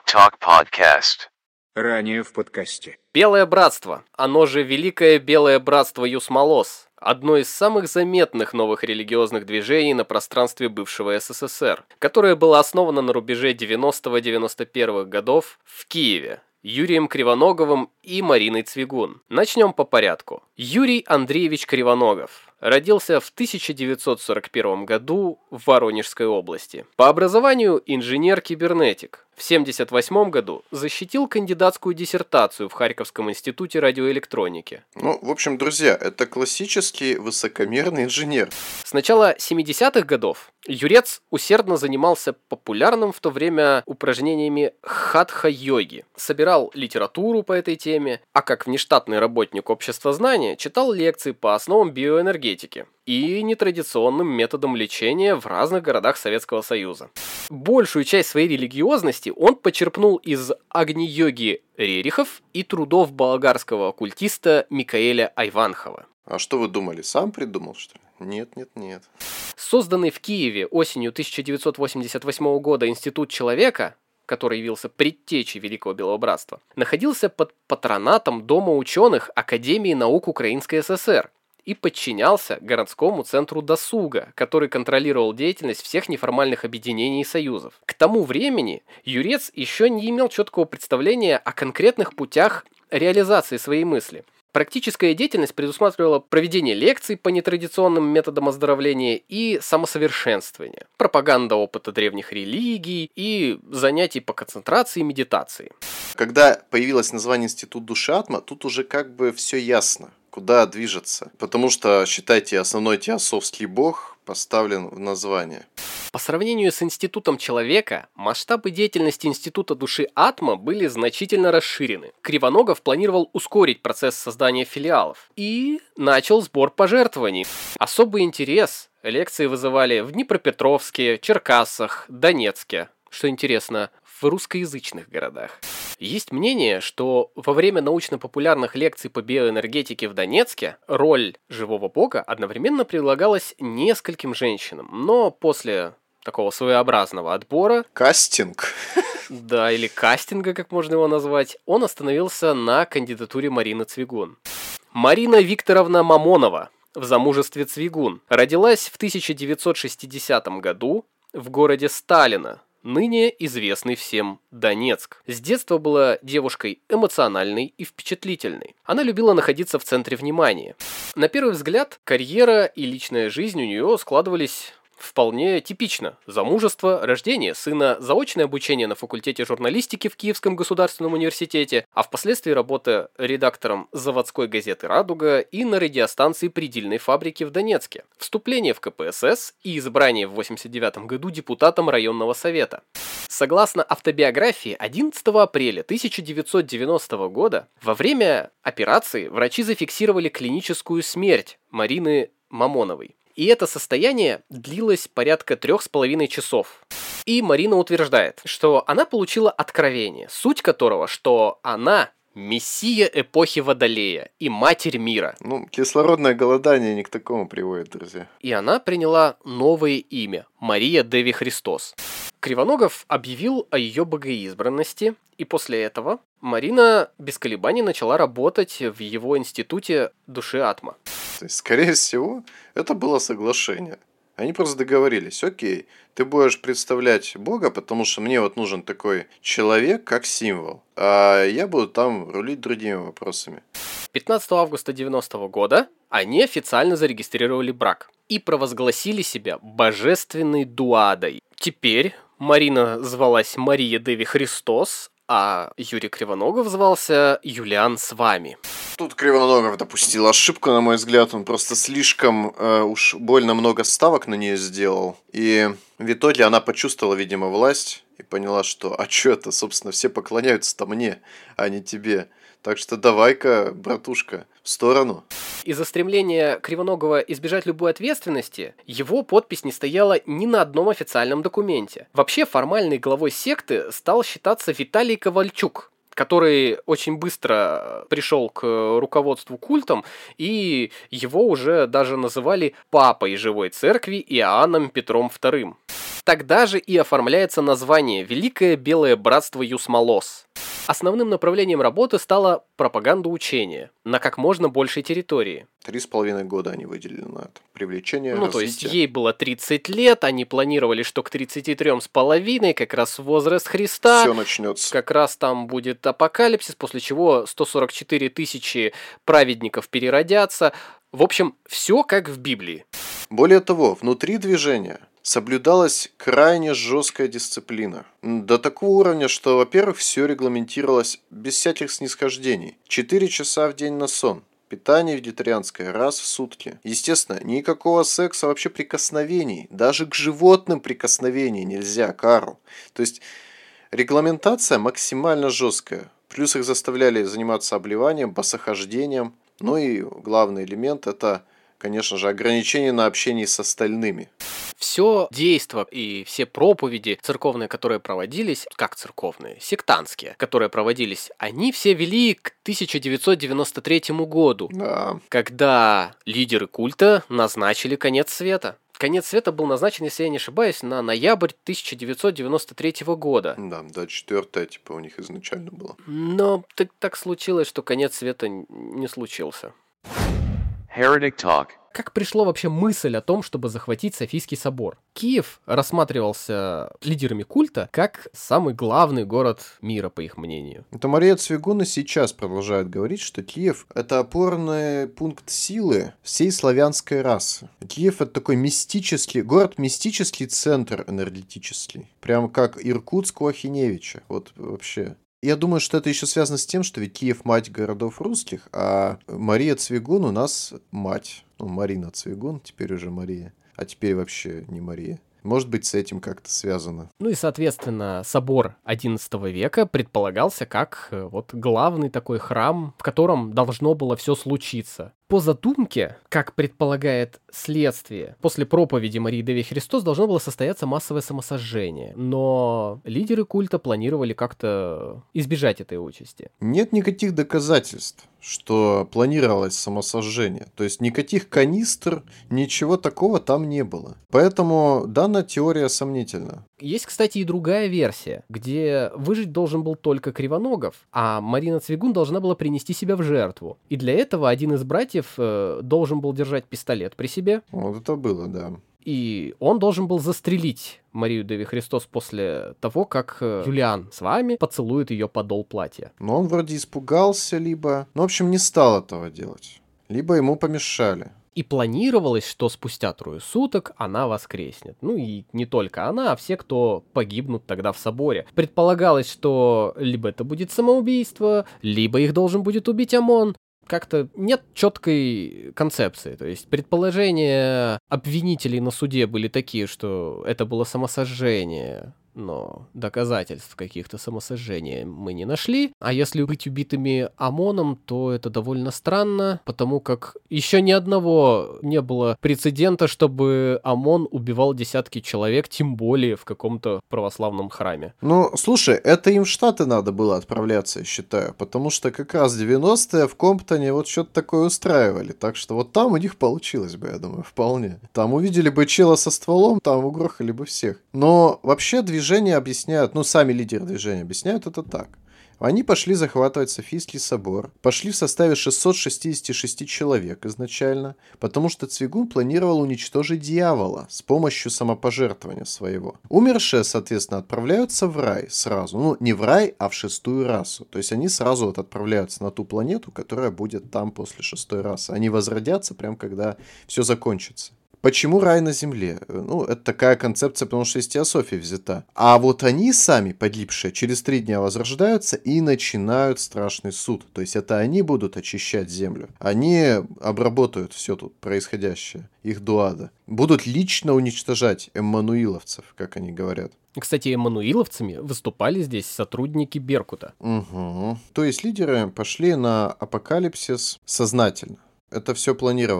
Talk Podcast. Ранее в подкасте. Белое братство, оно же Великое Белое братство Юсмолос, одно из самых заметных новых религиозных движений на пространстве бывшего СССР, которое было основано на рубеже 90-91 годов в Киеве Юрием Кривоноговым и Мариной Цвигун. Начнем по порядку. Юрий Андреевич Кривоногов родился в 1941 году в Воронежской области. По образованию инженер-кибернетик. В 1978 году защитил кандидатскую диссертацию в Харьковском институте радиоэлектроники. В общем, друзья, это классический высокомерный инженер. С начала 70-х годов Юрец усердно занимался популярным в то время упражнениями хатха-йоги, собирал литературу по этой теме, а как внештатный работник общества знания читал лекции по основам биоэнергетики и нетрадиционным методам лечения в разных городах Советского Союза. Большую часть своей религиозности он почерпнул из Агни-йоги Рерихов и трудов болгарского оккультиста Микаэля Айванхова. А что вы думали, сам придумал, что ли? Нет. Созданный в Киеве осенью 1988 года Институт человека, который явился предтечей Великого Белого Братства, находился под патронатом Дома ученых Академии наук Украинской ССР и подчинялся городскому центру досуга, который контролировал деятельность всех неформальных объединений и союзов. К тому времени Юрец еще не имел четкого представления о конкретных путях реализации своей мысли. Практическая деятельность предусматривала проведение лекций по нетрадиционным методам оздоровления и самосовершенствования, пропаганда опыта древних религий и занятий по концентрации и медитации. Когда появилось название Институт души Атма, тут уже как бы все ясно, куда движется. Потому что, считайте, основной теософский бог поставлен в название. По сравнению с Институтом человека, масштабы деятельности Института души Атма были значительно расширены. Кривоногов планировал ускорить процесс создания филиалов и начал сбор пожертвований. Особый интерес лекции вызывали в Днепропетровске, Черкассах, Донецке, что интересно, в русскоязычных городах. Есть мнение, что во время научно-популярных лекций по биоэнергетике в Донецке роль живого бога одновременно предлагалась нескольким женщинам, но после такого своеобразного отбора... Кастинг. Да, или кастинга, как можно его назвать, он остановился на кандидатуре Марины Цвигун. Марина Викторовна Мамонова в замужестве Цвигун родилась в 1960 году в городе Сталино, ныне известный всем Донецк. С детства была девушкой эмоциональной и впечатлительной. Она любила находиться в центре внимания. На первый взгляд, карьера и личная жизнь у нее складывались вполне типично. Замужество, рождение сына, заочное обучение на факультете журналистики в Киевском государственном университете, а впоследствии работа редактором заводской газеты «Радуга» и на радиостанции предельной фабрики в Донецке, вступление в КПСС и избрание в 1989 году депутатом районного совета. Согласно автобиографии, 11 апреля 1990 года во время операции врачи зафиксировали клиническую смерть Марины Мамоновой. И это состояние длилось порядка 3,5 часов. И Марина утверждает, что она получила откровение, суть которого, что она мессия эпохи Водолея и матерь мира. Кислородное голодание не к такому приводит, друзья. И она приняла новое имя – Мария Деви Христос. Кривоногов объявил о ее богоизбранности, и после этого Марина без колебаний начала работать в его институте души Атма. То есть, скорее всего, это было соглашение. Они просто договорились: окей, ты будешь представлять Бога, потому что мне нужен такой человек, как символ, а я буду там рулить другими вопросами. 15 августа 90 года они официально зарегистрировали брак и провозгласили себя божественной дуадой. Теперь Марина звалась Мария Деви Христос, а Юрий Кривоногов звался Юлиан с вами. Тут Кривоногов допустил ошибку, на мой взгляд. Он просто слишком уж больно много ставок на нее сделал. И в итоге она почувствовала, видимо, власть и поняла, что что это, собственно, все поклоняются-то мне, а не тебе. Так что давай-ка, братушка, в сторону. Из-за стремления Кривоногова избежать любой ответственности, его подпись не стояла ни на одном официальном документе. Вообще формальной главой секты стал считаться Виталий Ковальчук, который очень быстро пришел к руководству культом, и его уже даже называли папой живой церкви Иоанном Петром II. Тогда же и оформляется название «Великое Белое Братство Юсмолос». Основным направлением работы стала пропаганда учения на как можно большей территории. 3,5 года они выделили на это. Привлечение, Ну, развитие. то есть ей было 30 лет, они планировали, что к 33,5 как раз возраст Христа. Все начнется. Как раз там будет апокалипсис, после чего 144 тысячи праведников переродятся. В общем, все как в Библии. Более того, внутри движения соблюдалась крайне жесткая дисциплина. До такого уровня, что, во-первых, все регламентировалось без всяких снисхождений. 4 часа в день на сон. Питание вегетарианское раз в сутки. Естественно, никакого секса, вообще прикосновений. Даже к животным прикосновений нельзя, Карл. То есть регламентация максимально жесткая. Плюс их заставляли заниматься обливанием, босохождением. Ну и главный элемент – это, конечно же, ограничение на общение с остальными. Все действо и все проповеди церковные, которые проводились, как церковные, сектантские, которые проводились, они все вели к 1993 году, Да. когда лидеры культа назначили конец света. Конец света был назначен, если я не ошибаюсь, на ноябрь 1993 года. Да, 24-е, типа, у них изначально было. Но так случилось, что конец света не случился. Heretic Talk. Как пришло вообще мысль о том, чтобы захватить Софийский собор? Киев рассматривался лидерами культа как самый главный город мира, по их мнению. Это Мария Цвигун и сейчас продолжает говорить, что Киев – это опорный пункт силы всей славянской расы. Киев – это такой мистический, город-мистический центр энергетический. Прям как Иркутск у Ахиневича. Вот вообще. Я думаю, что это еще связано с тем, что ведь Киев – мать городов русских, а Мария Цвигун у нас мать. Ну, Марина Цвигун, теперь уже Мария. А теперь вообще не Мария. Может быть, с этим как-то связано. Ну и, соответственно, собор XI века предполагался как вот главный такой храм, в котором должно было все случиться. По задумке, как предполагает следствие, после проповеди Марии Деви Христос должно было состояться массовое самосожжение. Но лидеры культа планировали как-то избежать этой участи. Нет никаких доказательств, что планировалось самосожжение. То есть никаких канистр, ничего такого там не было. Поэтому данная теория сомнительна. Есть, кстати, и другая версия, где выжить должен был только Кривоногов, а Марина Цвигун должна была принести себя в жертву. И для этого один из братьев должен был держать пистолет при себе. Вот это было, да. И он должен был застрелить Марию Деви Христос после того, как Юлиан с вами поцелует ее подол платья. Но он вроде испугался, либо... Ну, в общем, не стал этого делать. Либо ему помешали. И планировалось, что спустя 3 суток она воскреснет. Ну и не только она, а все, кто погибнут тогда в соборе. Предполагалось, что либо это будет самоубийство, либо их должен будет убить ОМОН. Как-то нет четкой концепции. То есть предположения обвинителей на суде были такие, что это было самосожжение, но доказательств каких-то самосожжения мы не нашли. А если быть убитыми ОМОНом, то это довольно странно, потому как еще ни одного не было прецедента, чтобы ОМОН убивал десятки человек, тем более в каком-то православном храме. Ну, слушай, это им в Штаты надо было отправляться, я считаю, потому что как раз 90-е в Комптоне вот что-то такое устраивали, так что вот там у них получилось бы, я думаю, вполне. Там увидели бы чела со стволом, там угрохали бы всех. Но вообще движение объясняют, ну, сами лидеры движения объясняют это так. Они пошли захватывать Софийский собор, пошли в составе 666 человек изначально, потому что Цвигун планировал уничтожить дьявола с помощью самопожертвования своего. Умершие, соответственно, отправляются в рай сразу. Ну, не в рай, а в 6-ю расу. То есть они сразу вот отправляются на ту планету, которая будет там после 6-й расы. Они возродятся прям когда все закончится. Почему рай на земле? Ну, это такая концепция, потому что из теософии взята. А вот они сами, погибшие, через 3 дня возрождаются и начинают страшный суд. То есть это они будут очищать землю. Они обработают все тут происходящее, их до ада. Будут лично уничтожать эммануиловцев, как они говорят. Кстати, эммануиловцами выступали здесь сотрудники Беркута. Угу. То есть лидеры пошли на апокалипсис сознательно. Это все планировалось.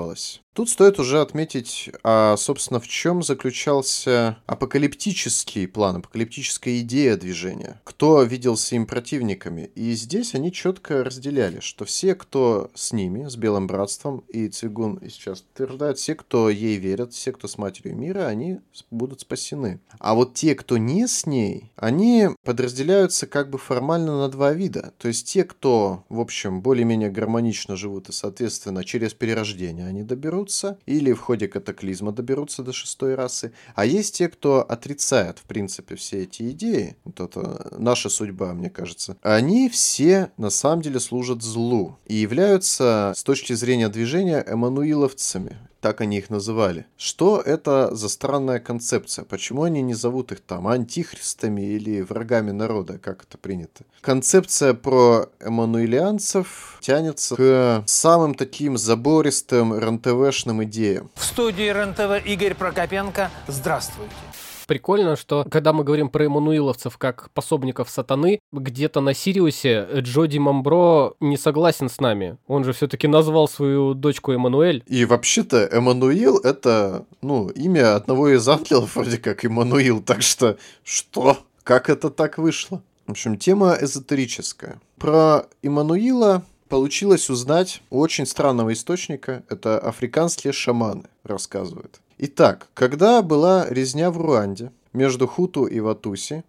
Тут стоит уже отметить, собственно, в чем заключался апокалиптический план, апокалиптическая идея движения. Кто виделся им противниками. И здесь они четко разделяли, что все, кто с ними, с Белым Братством, и Цвигун и сейчас утверждает, все, кто ей верят, все, кто с Матерью Мира, они будут спасены. А вот те, кто не с ней, они подразделяются как бы формально на два вида. То есть те, кто, в общем, более-менее гармонично живут и, соответственно, через перерождение они доберутся, или в ходе катаклизма доберутся до 6-й расы. А есть те, кто отрицает, в принципе, все эти идеи. Вот это наша судьба, мне кажется. Они все, на самом деле, служат злу и являются, с точки зрения движения, эммануиловцами. Так они их называли. Что это за странная концепция? Почему они не зовут их там антихристами или врагами народа, как это принято? Концепция про эммануилианцев тянется к самым таким забористым РНТВшным идеям. В студии РНТВ Игорь Прокопенко. Здравствуйте. Прикольно, что когда мы говорим про эммануиловцев как пособников сатаны, где-то на Сириусе Джоди Мамбро не согласен с нами. Он же все-таки назвал свою дочку Эммануэль. И вообще-то Эммануил — это, имя одного из ангелов, вроде как Эммануил. Так что, Как это так вышло? В общем, тема эзотерическая. Про Эммануила получилось узнать у очень странного источника. Это африканские шаманы рассказывают. Итак, когда была резня в Руанде между Хуту и Ватуси,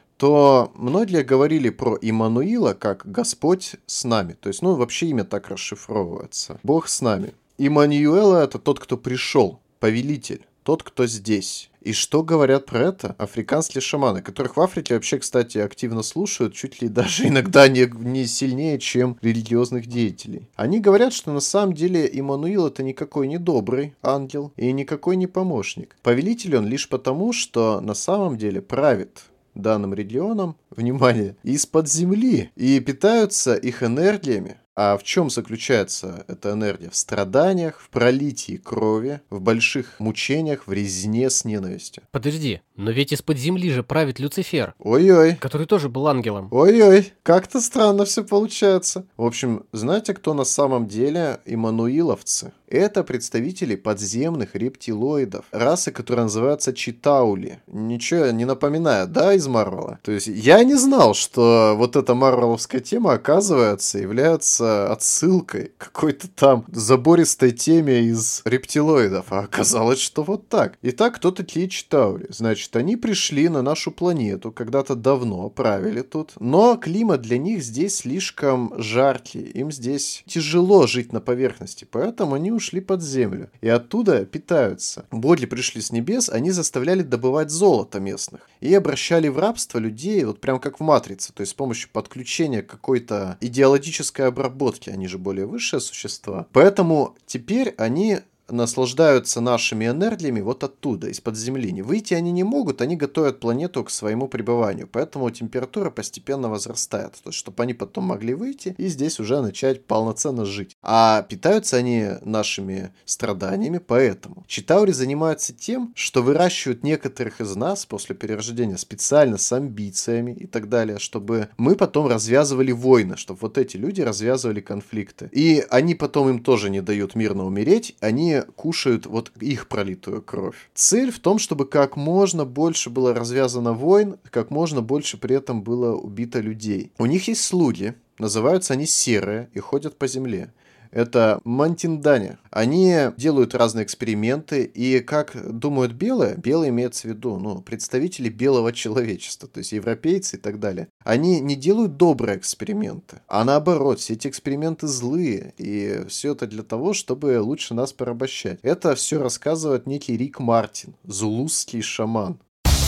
то многие говорили про Иммануила как «Господь с нами». То есть, вообще имя так расшифровывается. «Бог с нами». Иммануила — это тот, кто пришел, повелитель, тот, кто здесь. И что говорят про это африканские шаманы, которых в Африке вообще, кстати, активно слушают, чуть ли даже иногда не сильнее, чем религиозных деятелей. Они говорят, что на самом деле Иммануил — это никакой не добрый ангел и никакой не помощник. Повелитель он лишь потому, что на самом деле правит данным регионом, внимание, из-под земли, и питаются их энергиями. А в чем заключается эта энергия? В страданиях, в пролитии крови, в больших мучениях, в резне с ненавистью. Подожди, но ведь из-под земли же правит Люцифер. Ой-ой. Который тоже был ангелом. Ой-ой, как-то странно все получается. В общем, знаете, кто на самом деле иммануиловцы? Это представители подземных рептилоидов, расы, которая называется Читаули. Ничего не напоминает, да, из Марвела? То есть я не знал, что вот эта марвеловская тема, оказывается, является отсылкой к какой-то там забористой теме из рептилоидов. А оказалось, что вот так. Итак, кто такие Читаули? Значит, они пришли на нашу планету, когда-то давно правили тут, но климат для них здесь слишком жаркий, им здесь тяжело жить на поверхности, поэтому они ушли под землю и оттуда питаются. Боги пришли с небес, они заставляли добывать золото местных и обращали в рабство людей, вот прям как в Матрице, то есть с помощью подключения какой-то идеологической обработки, они же более высшие существа. Поэтому теперь они наслаждаются нашими энергиями вот оттуда, из-под земли. Не выйти они не могут, они готовят планету к своему пребыванию, поэтому температура постепенно возрастает, то есть, чтобы они потом могли выйти и здесь уже начать полноценно жить. А питаются они нашими страданиями, поэтому Читаури занимаются тем, что выращивают некоторых из нас после перерождения специально с амбициями и так далее, чтобы мы потом развязывали войны, чтобы вот эти люди развязывали конфликты. И они потом им тоже не дают мирно умереть, они кушают вот их пролитую кровь. Цель в том, чтобы как можно больше было развязано войн, как можно больше при этом было убито людей. У них есть слуги, называются они серые и ходят по земле. Это мантиндане. Они делают разные эксперименты, и как думают белые имеется в виду, представители белого человечества, то есть европейцы и так далее. Они не делают добрые эксперименты, а наоборот, все эти эксперименты злые, и все это для того, чтобы лучше нас порабощать. Это все рассказывает некий Рик Мартин, зулусский шаман.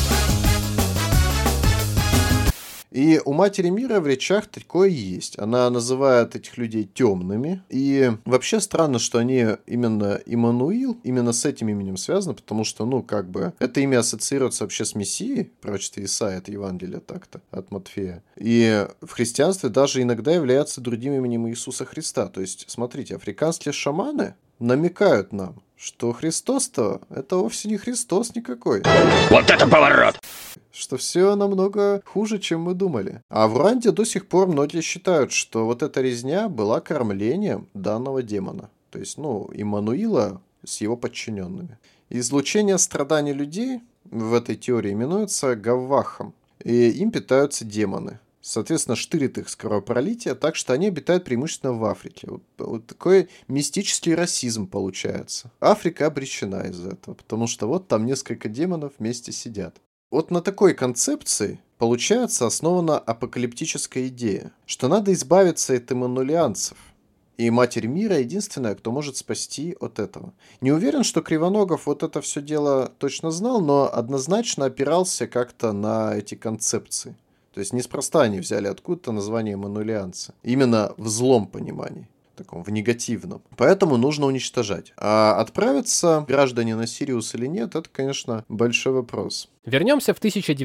И у Матери Мира в речах такое есть. Она называет этих людей темными. И вообще странно, что они именно Иммануил, именно с этим именем связано, потому что, это имя ассоциируется вообще с Мессией, в пророчестве Исаии, от Евангелия так-то, от Матфея. И в христианстве даже иногда является другим именем Иисуса Христа. То есть, смотрите, африканские шаманы намекают нам, что Христос-то это вовсе не Христос никакой. Вот это поворот! Что все намного хуже, чем мы думали. А в Руанде до сих пор многие считают, что вот эта резня была кормлением данного демона. То есть, Иммануила с его подчиненными. Излучение страданий людей в этой теории именуется гаввахом, и им питаются демоны. Соответственно, штырит их с кровопролития, так что они обитают преимущественно в Африке. Вот такой мистический расизм получается. Африка обречена из-за этого, потому что вот там несколько демонов вместе сидят. Вот на такой концепции, получается, основана апокалиптическая идея, что надо избавиться от эммануилианцев. И Матерь Мира единственная, кто может спасти от этого. Не уверен, что Кривоногов вот это все дело точно знал, но однозначно опирался как-то на эти концепции. То есть неспроста они взяли откуда-то название эммануилианцы. Именно в злом понимании, таком, в негативном. Поэтому нужно уничтожать. А отправятся граждане на Сириус или нет, это, конечно, большой вопрос. Вернемся в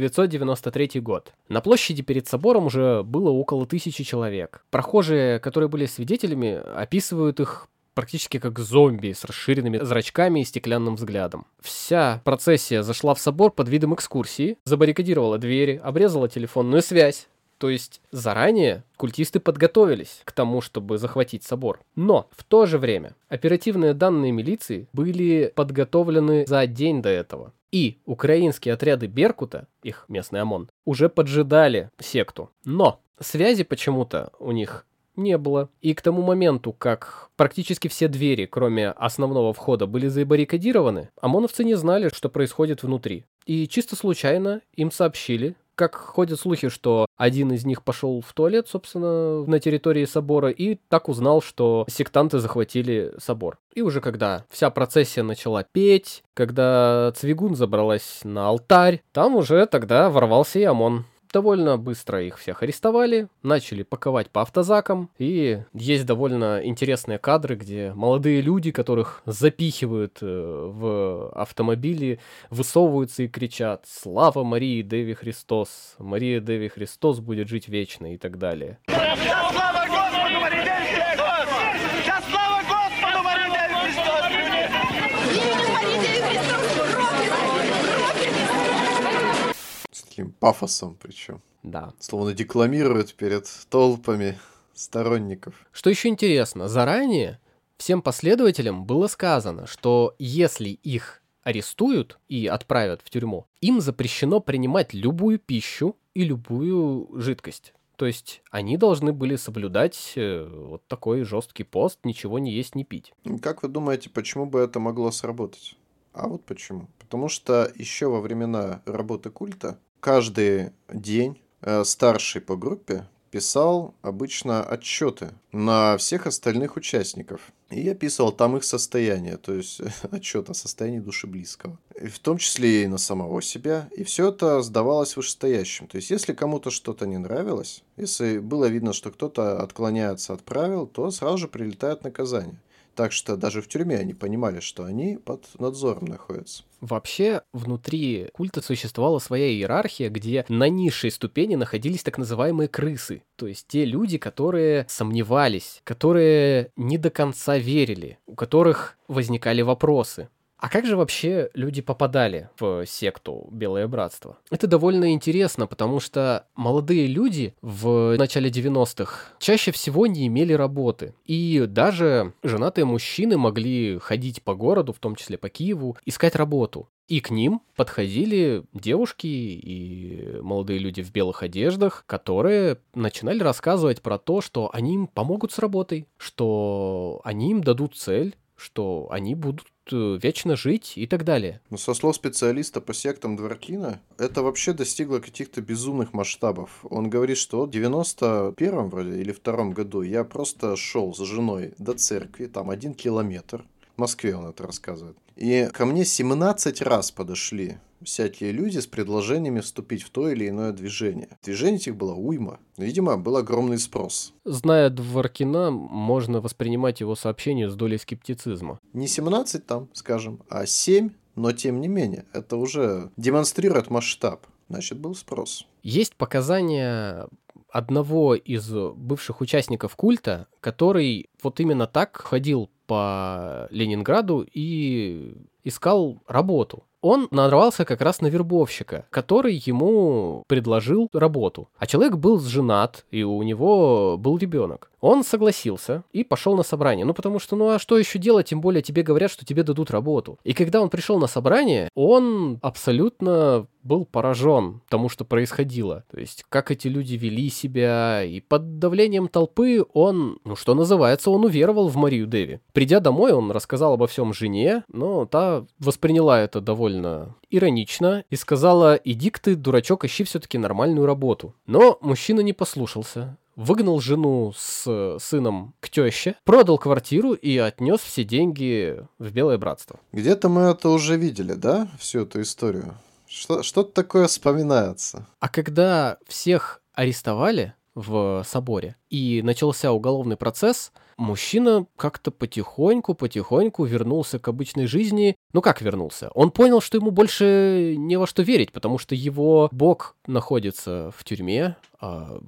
1993 год. На площади перед собором уже было около 1000 человек. Прохожие, которые были свидетелями, описывают их практически как зомби с расширенными зрачками и стеклянным взглядом. Вся процессия зашла в собор под видом экскурсии, забаррикадировала двери, обрезала телефонную связь. То есть заранее культисты подготовились к тому, чтобы захватить собор. Но в то же время оперативные данные милиции были подготовлены за день до этого. И украинские отряды Беркута, их местный ОМОН, уже поджидали секту. Но связи почему-то у них не было. И к тому моменту, как практически все двери, кроме основного входа, были забаррикадированы, ОМОНовцы не знали, что происходит внутри. И чисто случайно им сообщили, как ходят слухи, что один из них пошел в туалет, собственно, на территории собора, и так узнал, что сектанты захватили собор. И уже когда вся процессия начала петь, когда Цвигун забралась на алтарь, там уже тогда ворвался и ОМОН. Довольно быстро их всех арестовали, начали паковать по автозакам, и есть довольно интересные кадры, где молодые люди, которых запихивают в автомобили, высовываются и кричат «Слава Марии Деви Христос! Мария Деви Христос будет жить вечно!» и так далее. Таким пафосом причем. Да. Словно декламируют перед толпами сторонников. Что еще интересно, заранее всем последователям было сказано, что если их арестуют и отправят в тюрьму, им запрещено принимать любую пищу и любую жидкость. То есть они должны были соблюдать вот такой жесткий пост, ничего не есть, не пить. Как вы думаете, почему бы это могло сработать? А вот почему. Потому что еще во времена работы культа каждый день старший по группе писал обычно отчеты на всех остальных участников. И описывал там их состояние, то есть отчет о состоянии души близкого. И в том числе и на самого себя. И все это сдавалось вышестоящим. То есть если кому-то что-то не нравилось, если было видно, что кто-то отклоняется от правил, то сразу же прилетает наказание. Так что даже в тюрьме они понимали, что они под надзором находятся. Вообще, внутри культа существовала своя иерархия, где на низшей ступени находились так называемые крысы. То есть те люди, которые сомневались, которые не до конца верили, у которых возникали вопросы. А как же вообще люди попадали в секту Белое Братство? Это довольно интересно, потому что молодые люди в начале 90-х чаще всего не имели работы. И даже женатые мужчины могли ходить по городу, в том числе по Киеву, искать работу. И к ним подходили девушки и молодые люди в белых одеждах, которые начинали рассказывать про то, что они им помогут с работой, что они им дадут цель, что они будут вечно жить и так далее. Но со слов специалиста по сектам Дворкина, это вообще достигло каких-то безумных масштабов. Он говорит, что в 91-м вроде или 2-м году я просто шел с женой до церкви, там 1 километр. В Москве он это рассказывает. И ко мне 17 раз подошли всякие люди с предложениями вступить в то или иное движение. Движений этих было уйма. Видимо, был огромный спрос. Зная Дворкина, можно воспринимать его сообщение с долей скептицизма. Не 17 там, скажем, а 7, но тем не менее, это уже демонстрирует масштаб. Значит, был спрос. Есть показания одного из бывших участников культа, который вот именно так ходил по Ленинграду и искал работу. Он нарвался как раз на вербовщика, который ему предложил работу. А человек был женат, и у него был ребенок. Он согласился и пошел на собрание. Ну, потому что, а что еще делать? Тем более тебе говорят, что тебе дадут работу. И когда он пришел на собрание, он абсолютно был поражен тому, что происходило. То есть, как эти люди вели себя. И под давлением толпы он, что называется, он уверовал в Марию Деви. Придя домой, он рассказал обо всем жене, но та восприняла это довольно иронично и сказала: иди-ка ты, дурачок, ищи все-таки нормальную работу. Но мужчина не послушался. Выгнал жену с сыном к теще, продал квартиру и отнес все деньги в Белое Братство. Где-то мы это уже видели, да? Всю эту историю. Что-то такое вспоминается. А когда всех арестовали в соборе и начался уголовный процесс, мужчина как-то потихоньку вернулся к обычной жизни. Ну как вернулся? Он понял, что ему больше не во что верить, потому что его бог находится в тюрьме, а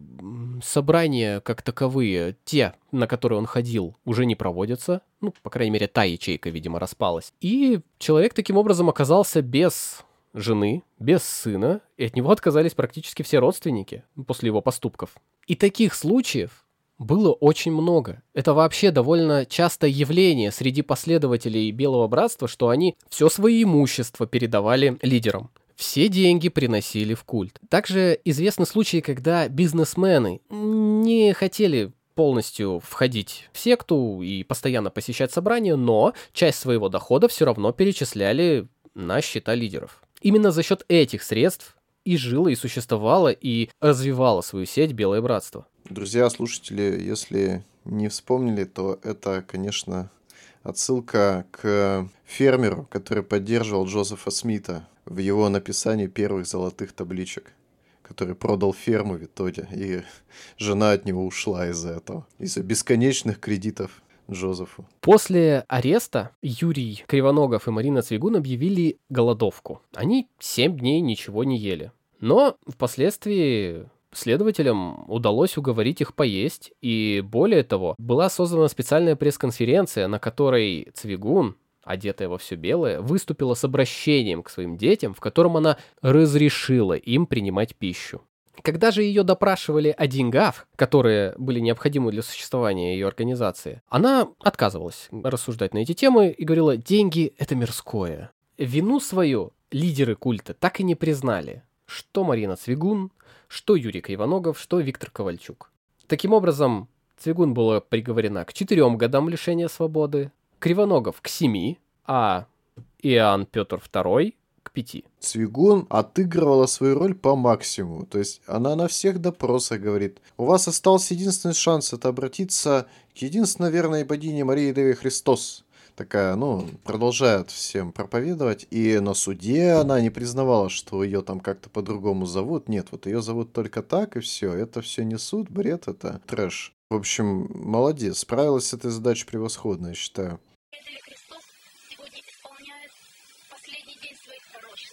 собрания как таковые, те, на которые он ходил, уже не проводятся. Ну, по крайней мере, та ячейка, видимо, распалась. И человек таким образом оказался без жены, без сына, и от него отказались практически все родственники после его поступков. И таких случаев было очень много. Это вообще довольно частое явление среди последователей Белого Братства, что они все свое имущество передавали лидерам. Все деньги приносили в культ. Также известны случаи, когда бизнесмены не хотели полностью входить в секту и постоянно посещать собрания, но часть своего дохода все равно перечисляли на счета лидеров. Именно за счет этих средств и жило, и существовало, и развивало свою сеть Белое Братство. Друзья, слушатели, если не вспомнили, то это, конечно, отсылка к фермеру, который поддерживал Джозефа Смита в его написании первых золотых табличек, который продал ферму в итоге, и жена от него ушла из-за этого, из-за бесконечных кредитов Джозефу. После ареста Юрий Кривоногов и Марина Цвигун объявили голодовку. Они 7 дней ничего не ели. Но впоследствии следователям удалось уговорить их поесть, и более того, была создана специальная пресс-конференция, на которой Цвигун, одетая во все белое, выступила с обращением к своим детям, в котором она разрешила им принимать пищу. Когда же ее допрашивали о деньгах, которые были необходимы для существования ее организации, она отказывалась рассуждать на эти темы и говорила: деньги — это мирское. Вину свою лидеры культа так и не признали. Что Марина Цвигун, что Юрий Кривоногов, что Виктор Ковальчук. Таким образом, Цвигун была приговорена к 4 годам лишения свободы, Кривоногов к 7, а Иоанн Петр II к 5. Цвигун отыгрывала свою роль по максимуму. То есть она на всех допросах говорит: у вас остался единственный шанс — это обратиться к единственной верной богине Марии Деве Христос. Такая, продолжает всем проповедовать. И на суде она не признавала, что ее там как-то по-другому зовут. Нет, вот ее зовут только так, и все. Это все не суд, бред, это трэш. В общем, молодец, справилась с этой задачей превосходно, я считаю. Христос сегодня исполняет последний день своих пророчеств,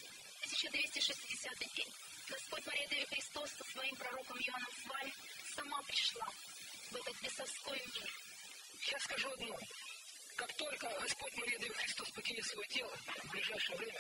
1260 день. Господь Мария Деви Христос со своим пророком Иоанном Свали сама пришла в этот бесовской мир. Сейчас скажу одно. Как только Господь Мария Деви Христос покинет свое тело, в ближайшее время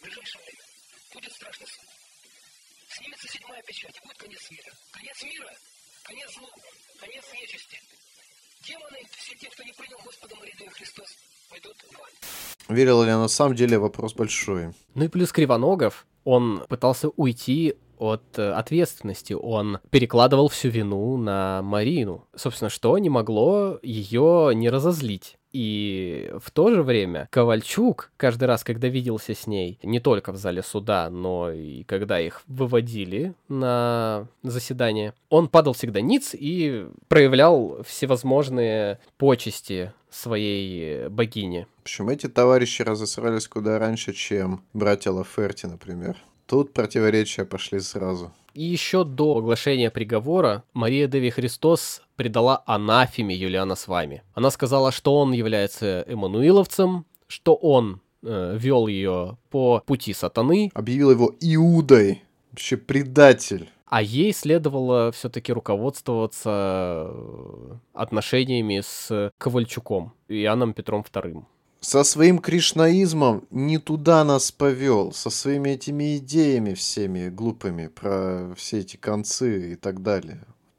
будет страшный суд. Снимется 7-я печать, и будет конец мира. Конец мира, конец злу, конец нечисти. Демоны, все те, кто не принял Господа Марию Деви Христос, пойдут в ад. Верила ли она на самом деле, вопрос большой. Ну и плюс Кривоногов, он пытался уйти от ответственности, он перекладывал всю вину на Марину. Собственно, что не могло ее не разозлить. И в то же время Ковальчук каждый раз, когда виделся с ней, не только в зале суда, но и когда их выводили на заседание, он падал всегда ниц и проявлял всевозможные почести своей богине. В общем, эти товарищи разосрались куда раньше, чем братья Лаферти, например. Тут противоречия пошли сразу. И еще до оглашения приговора Мария Деви Христос предала анафеме Юлиана Свами. Она сказала, что он является эммануиловцем, что он вел ее по пути сатаны. Объявил его Иудой, вообще предатель. А ей следовало все-таки руководствоваться отношениями с Ковальчуком, Иоанном Петром II. Со своим кришнаизмом не туда нас повел, со своими этими идеями всеми глупыми про все эти концы и так далее.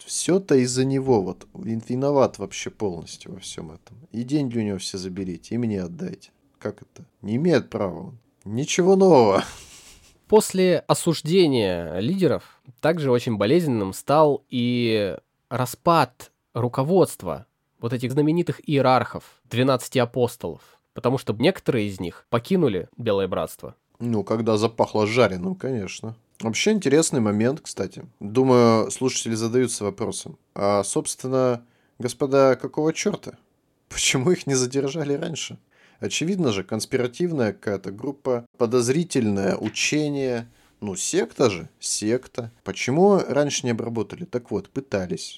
все-то из-за него, вот, виноват вообще полностью во всем этом. И деньги у него все заберите, и мне отдайте. Как это? Не имеет права он. Ничего нового. После осуждения лидеров также очень болезненным стал и распад руководства вот этих знаменитых иерархов, 12 апостолов, потому что некоторые из них покинули Белое Братство. Ну, когда запахло жареным, конечно. Вообще интересный момент, кстати. Думаю, слушатели задаются вопросом. А, собственно, господа, какого черта? Почему их не задержали раньше? Очевидно же, конспиративная какая-то группа, подозрительное учение. Ну, секта же, секта. Почему раньше не обработали? Так вот, пытались.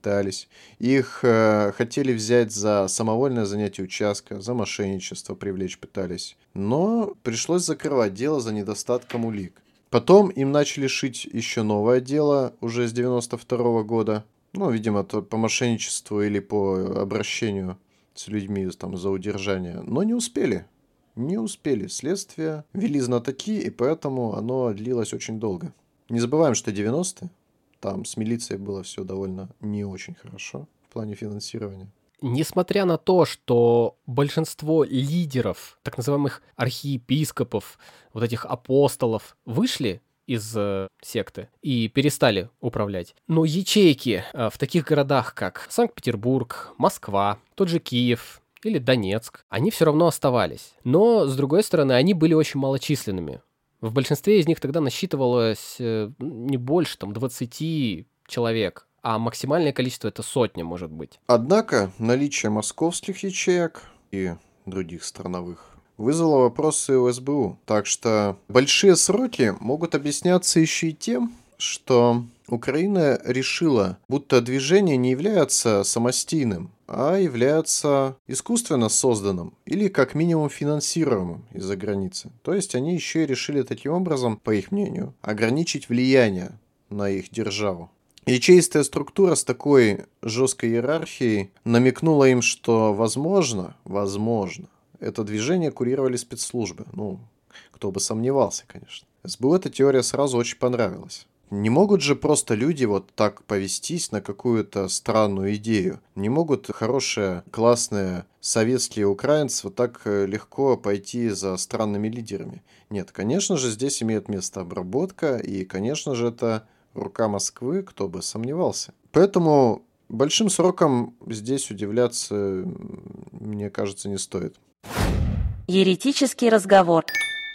Их хотели взять за самовольное занятие участка, за мошенничество привлечь пытались. Но пришлось закрывать дело за недостатком улик. Потом им начали шить еще новое дело уже с 92 года. Ну, видимо, то по мошенничеству или по обращению с людьми там, за удержание. Но не успели. Не успели. Следствие вели знатоки, и поэтому оно длилось очень долго. Не забываем, что 90-е. Там с милицией было все довольно не очень хорошо в плане финансирования. Несмотря на то, что большинство лидеров, так называемых архиепископов, вот этих апостолов, вышли из секты и перестали управлять, но ячейки в таких городах, как Санкт-Петербург, Москва, тот же Киев или Донецк, они все равно оставались. Но, с другой стороны, они были очень малочисленными. В большинстве из них тогда насчитывалось не больше, там, 20 человек, а максимальное количество это сотня, может быть. Однако наличие московских ячеек и других страновых вызвало вопросы у СБУ. Так что большие сроки могут объясняться еще и тем, что Украина решила, будто движение не является самостийным, а является искусственно созданным или как минимум финансируемым из-за границы. То есть они еще и решили таким образом, по их мнению, ограничить влияние на их державу. Ячеистая структура с такой жесткой иерархией намекнула им, что возможно, это движение курировали спецслужбы. Ну, кто бы сомневался, конечно. СБУ эта теория сразу очень понравилась. Не могут же просто люди вот так повестись на какую-то странную идею. Не могут хорошие, классные советские украинцы вот так легко пойти за странными лидерами. Нет, конечно же, здесь имеет место обработка, и, конечно же, это рука Москвы, кто бы сомневался. Поэтому большим сроком здесь удивляться, мне кажется, не стоит. Еретический разговор.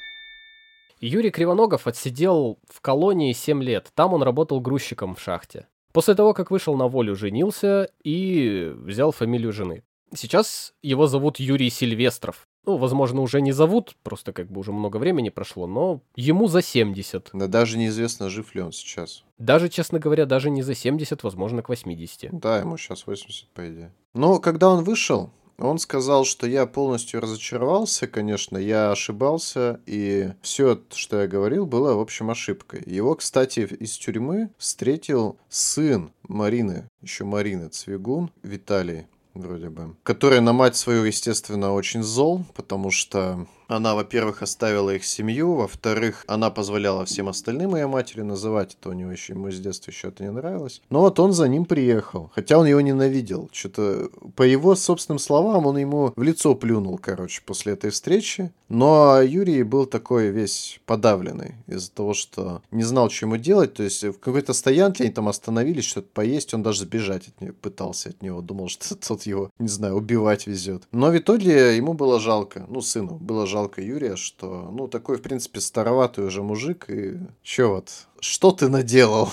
Юрий Кривоногов отсидел в колонии 7 лет. Там он работал грузчиком в шахте. После того, как вышел на волю, женился и взял фамилию жены. Сейчас его зовут Юрий Сильвестров. Ну, возможно, уже не зовут, просто как бы уже много времени прошло, но ему за 70. Да даже неизвестно, жив ли он сейчас. Даже, честно говоря, даже не за 70, возможно, к 80. Да, ему сейчас 80, по идее. Но когда он вышел, он сказал, что я полностью разочаровался, конечно, я ошибался, и все, что я говорил, было, в общем, ошибкой. Его, кстати, из тюрьмы встретил сын Марины, еще Марины Цвигун, Виталий, вроде бы, который на мать свою, естественно, очень зол, потому что она, во-первых, оставила их семью, во-вторых, она позволяла всем остальным ее матери называть, это у него еще, ему с детства еще это не нравилось. Но вот он за ним приехал, хотя он его ненавидел. Что-то, по его собственным словам, он ему в лицо плюнул, короче, после этой встречи. Но Юрий был такой весь подавленный из-за того, что не знал, что ему делать. То есть в какой-то стоянке они там остановились, что-то поесть, он даже сбежать от него, пытался от него, думал, что тот его, не знаю, убивать везет. Но в итоге ему было жалко, ну, сыну было жалко Юрия, что, ну, такой, в принципе, староватый уже мужик, и чё вот, что ты наделал,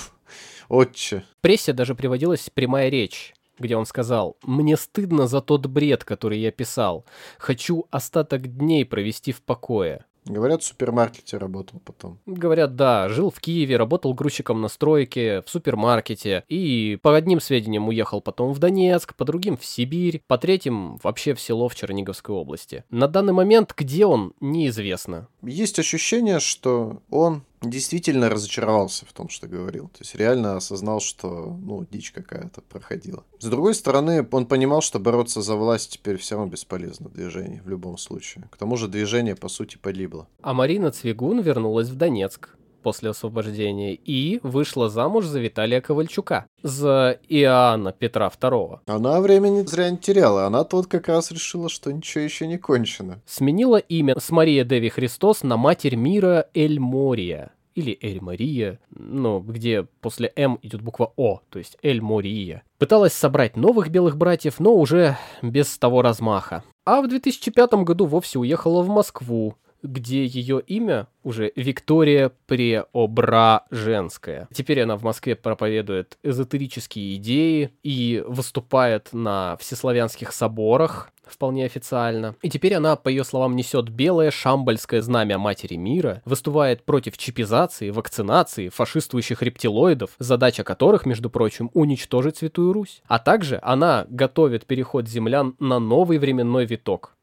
отче? В прессе даже приводилась прямая речь, где он сказал: «Мне стыдно за тот бред, который я писал. Хочу остаток дней провести в покое». Говорят, в супермаркете работал потом. Говорят, да, жил в Киеве, работал грузчиком на стройке, в супермаркете. И по одним сведениям уехал потом в Донецк, по другим в Сибирь, по третьим вообще в село в Черниговской области. На данный момент где он, неизвестно. Есть ощущение, что он действительно разочаровался в том, что говорил. То есть реально осознал, что, ну, дичь какая-то проходила. С другой стороны, он понимал, что бороться за власть теперь все равно бесполезно движение в любом случае. К тому же движение, по сути, погибло. А Марина Цвигун вернулась в Донецк. после освобождения и вышла замуж за Виталия Ковальчука, за Иоанна Петра II. Она времени зря не теряла. Она-то вот как раз решила, что ничего еще не кончено. Сменила имя с Мария Деви Христос на Матерь мира Эль-Мория. Или Эль-Мария, где после М идет буква О, то есть Эль-Мория. Пыталась собрать новых белых братьев, но уже без того размаха. А в 2005 году вовсе уехала в Москву, где ее имя уже Виктория Преображенская. Теперь она в Москве проповедует эзотерические идеи и выступает на всеславянских соборах, вполне официально. И теперь она, по ее словам, несет белое шамбальское знамя Матери мира, выступает против чипизации, вакцинации, фашистующих рептилоидов, задача которых, между прочим, уничтожить Святую Русь. А также она готовит переход землян на новый временной виток.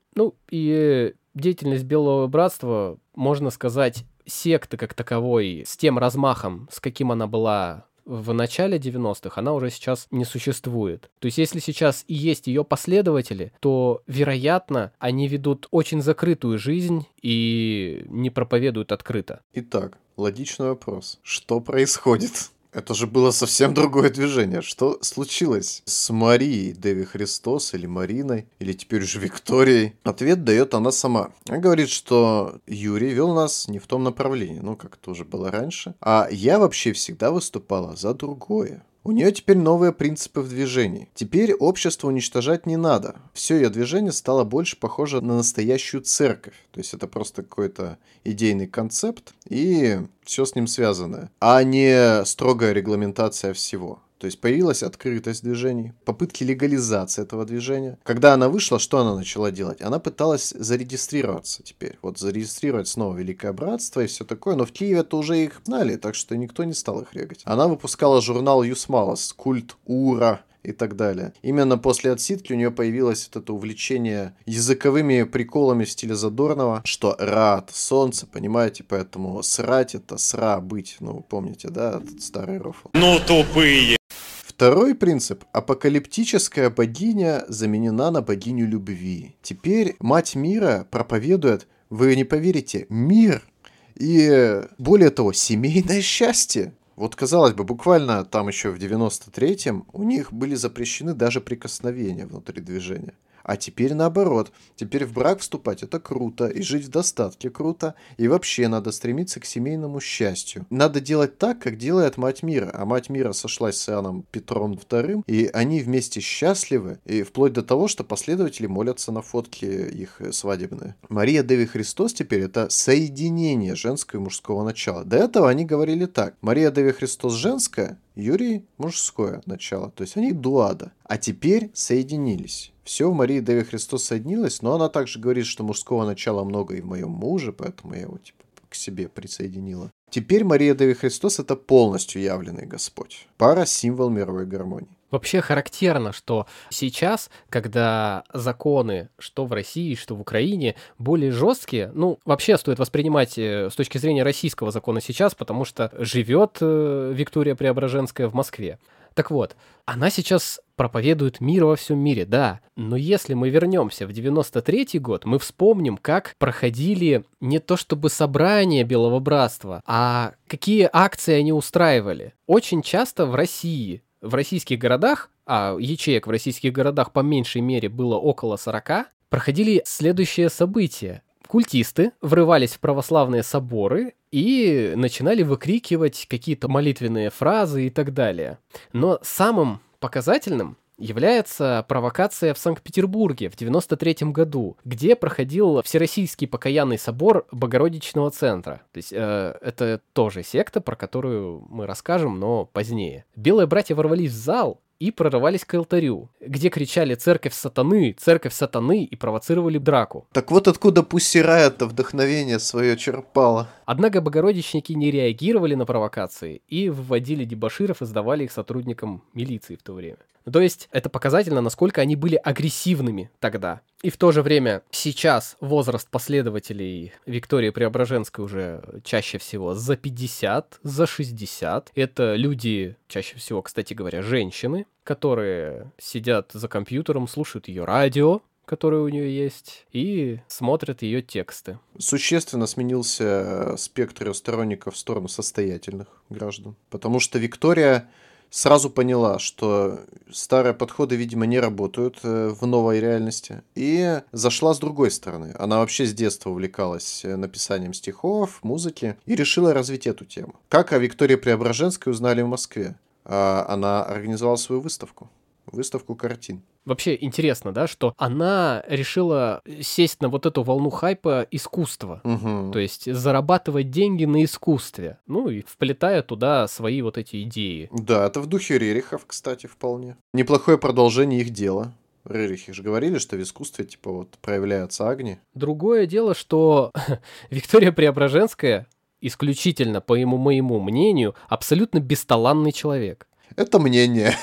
И деятельность Белого Братства, можно сказать, секты как таковой, с тем размахом, с каким она была в начале 90-х, она уже сейчас не существует. То есть, если сейчас и есть ее последователи, то, вероятно, они ведут очень закрытую жизнь и не проповедуют открыто. Итак, логичный вопрос. Что происходит? Это же было совсем другое движение. Что случилось с Марией Деви Христос или Мариной, или теперь уже Викторией? Ответ дает она сама. Она говорит, что Юрий вел нас не в том направлении, как это уже было раньше. А я вообще всегда выступала за другое. У нее теперь новые принципы в движении. Теперь общество уничтожать не надо. Все ее движение стало больше похоже на настоящую церковь. То есть это просто какой-то идейный концепт и все с ним связанное, а не строгая регламентация всего. То есть появилась открытость движений, попытки легализации этого движения. Когда она вышла, что она начала делать? Она пыталась зарегистрироваться теперь. Зарегистрировать снова Великое Братство и все такое. Но в Киеве-то уже их знали, так что никто не стал их регать. Она выпускала журнал Юсмалос, Культ Ура и так далее. Именно после отсидки у нее появилось это увлечение языковыми приколами в стиле Задорнова, что рад, солнце, понимаете, поэтому срать это сра быть. Помните, да, этот старый рофл. Тупые. Второй принцип. Апокалиптическая богиня заменена на богиню любви. Теперь Мать мира проповедует, вы не поверите, мир и, более того, семейное счастье. Казалось бы, буквально там еще в 93-м у них были запрещены даже прикосновения внутри движения. А теперь наоборот. Теперь в брак вступать это круто, и жить в достатке круто, и вообще надо стремиться к семейному счастью. Надо делать так, как делает Мать мира. А Мать мира сошлась с Иоанном Петром II, и они вместе счастливы, и вплоть до того, что последователи молятся на фотки их свадебные. Мария Деви Христос теперь это соединение женского и мужского начала. До этого они говорили так. Мария Деви Христос женская, Юрий мужское начало. То есть они дуада. А теперь соединились. Все в Марии Деви Христос соединилось, но она также говорит, что мужского начала много и в моем муже, поэтому я его к себе присоединила. Теперь Мария Деви Христос это полностью явленный Господь. Пара — символ мировой гармонии. Вообще характерно, что сейчас, когда законы, что в России, что в Украине, более жесткие, вообще стоит воспринимать с точки зрения российского закона сейчас, потому что живет Виктория Преображенская в Москве. Так вот, она сейчас проповедует мир во всем мире, да. Но если мы вернемся в 93-й год, мы вспомним, как проходили не то чтобы собрания Белого Братства, а какие акции они устраивали. Очень часто в России, в российских городах, а ячеек в российских городах по меньшей мере было около 40, проходили следующие события. Культисты врывались в православные соборы и начинали выкрикивать какие-то молитвенные фразы и так далее. Но самым показательным является провокация в Санкт-Петербурге в 93 году, где проходил Всероссийский покаянный собор Богородичного центра. То есть это тоже секта, про которую мы расскажем, но позднее. Белые братья ворвались в зал и прорывались к алтарю, где кричали церковь сатаны!» и провоцировали драку. Так вот откуда Pussy Riot вдохновение свое черпало. Однако богородичники не реагировали на провокации и вводили дебоширов и сдавали их сотрудникам милиции в то время. То есть это показательно, насколько они были агрессивными тогда. И в то же время сейчас возраст последователей Виктории Преображенской уже чаще всего за 50, за 60. Это люди, чаще всего, кстати говоря, женщины, которые сидят за компьютером, слушают ее радио, которые у нее есть, и смотрят ее тексты. Существенно сменился спектр ее сторонников в сторону состоятельных граждан, потому что Виктория сразу поняла, что старые подходы, видимо, не работают в новой реальности, и зашла с другой стороны. Она вообще с детства увлекалась написанием стихов, музыки, и решила развить эту тему. Как о Виктории Преображенской узнали в Москве? Она организовала свою выставку картин. Вообще интересно, да, что она решила сесть на вот эту волну хайпа искусства. То есть зарабатывать деньги на искусстве. Ну и вплетая туда свои вот эти идеи. Да, это в духе Рерихов, кстати, вполне. Неплохое продолжение их дела. Рерихи же говорили, что в искусстве, типа, вот, проявляются огни. Другое дело, что Виктория Преображенская, исключительно по моему мнению, абсолютно бесталанный человек. Это мнение.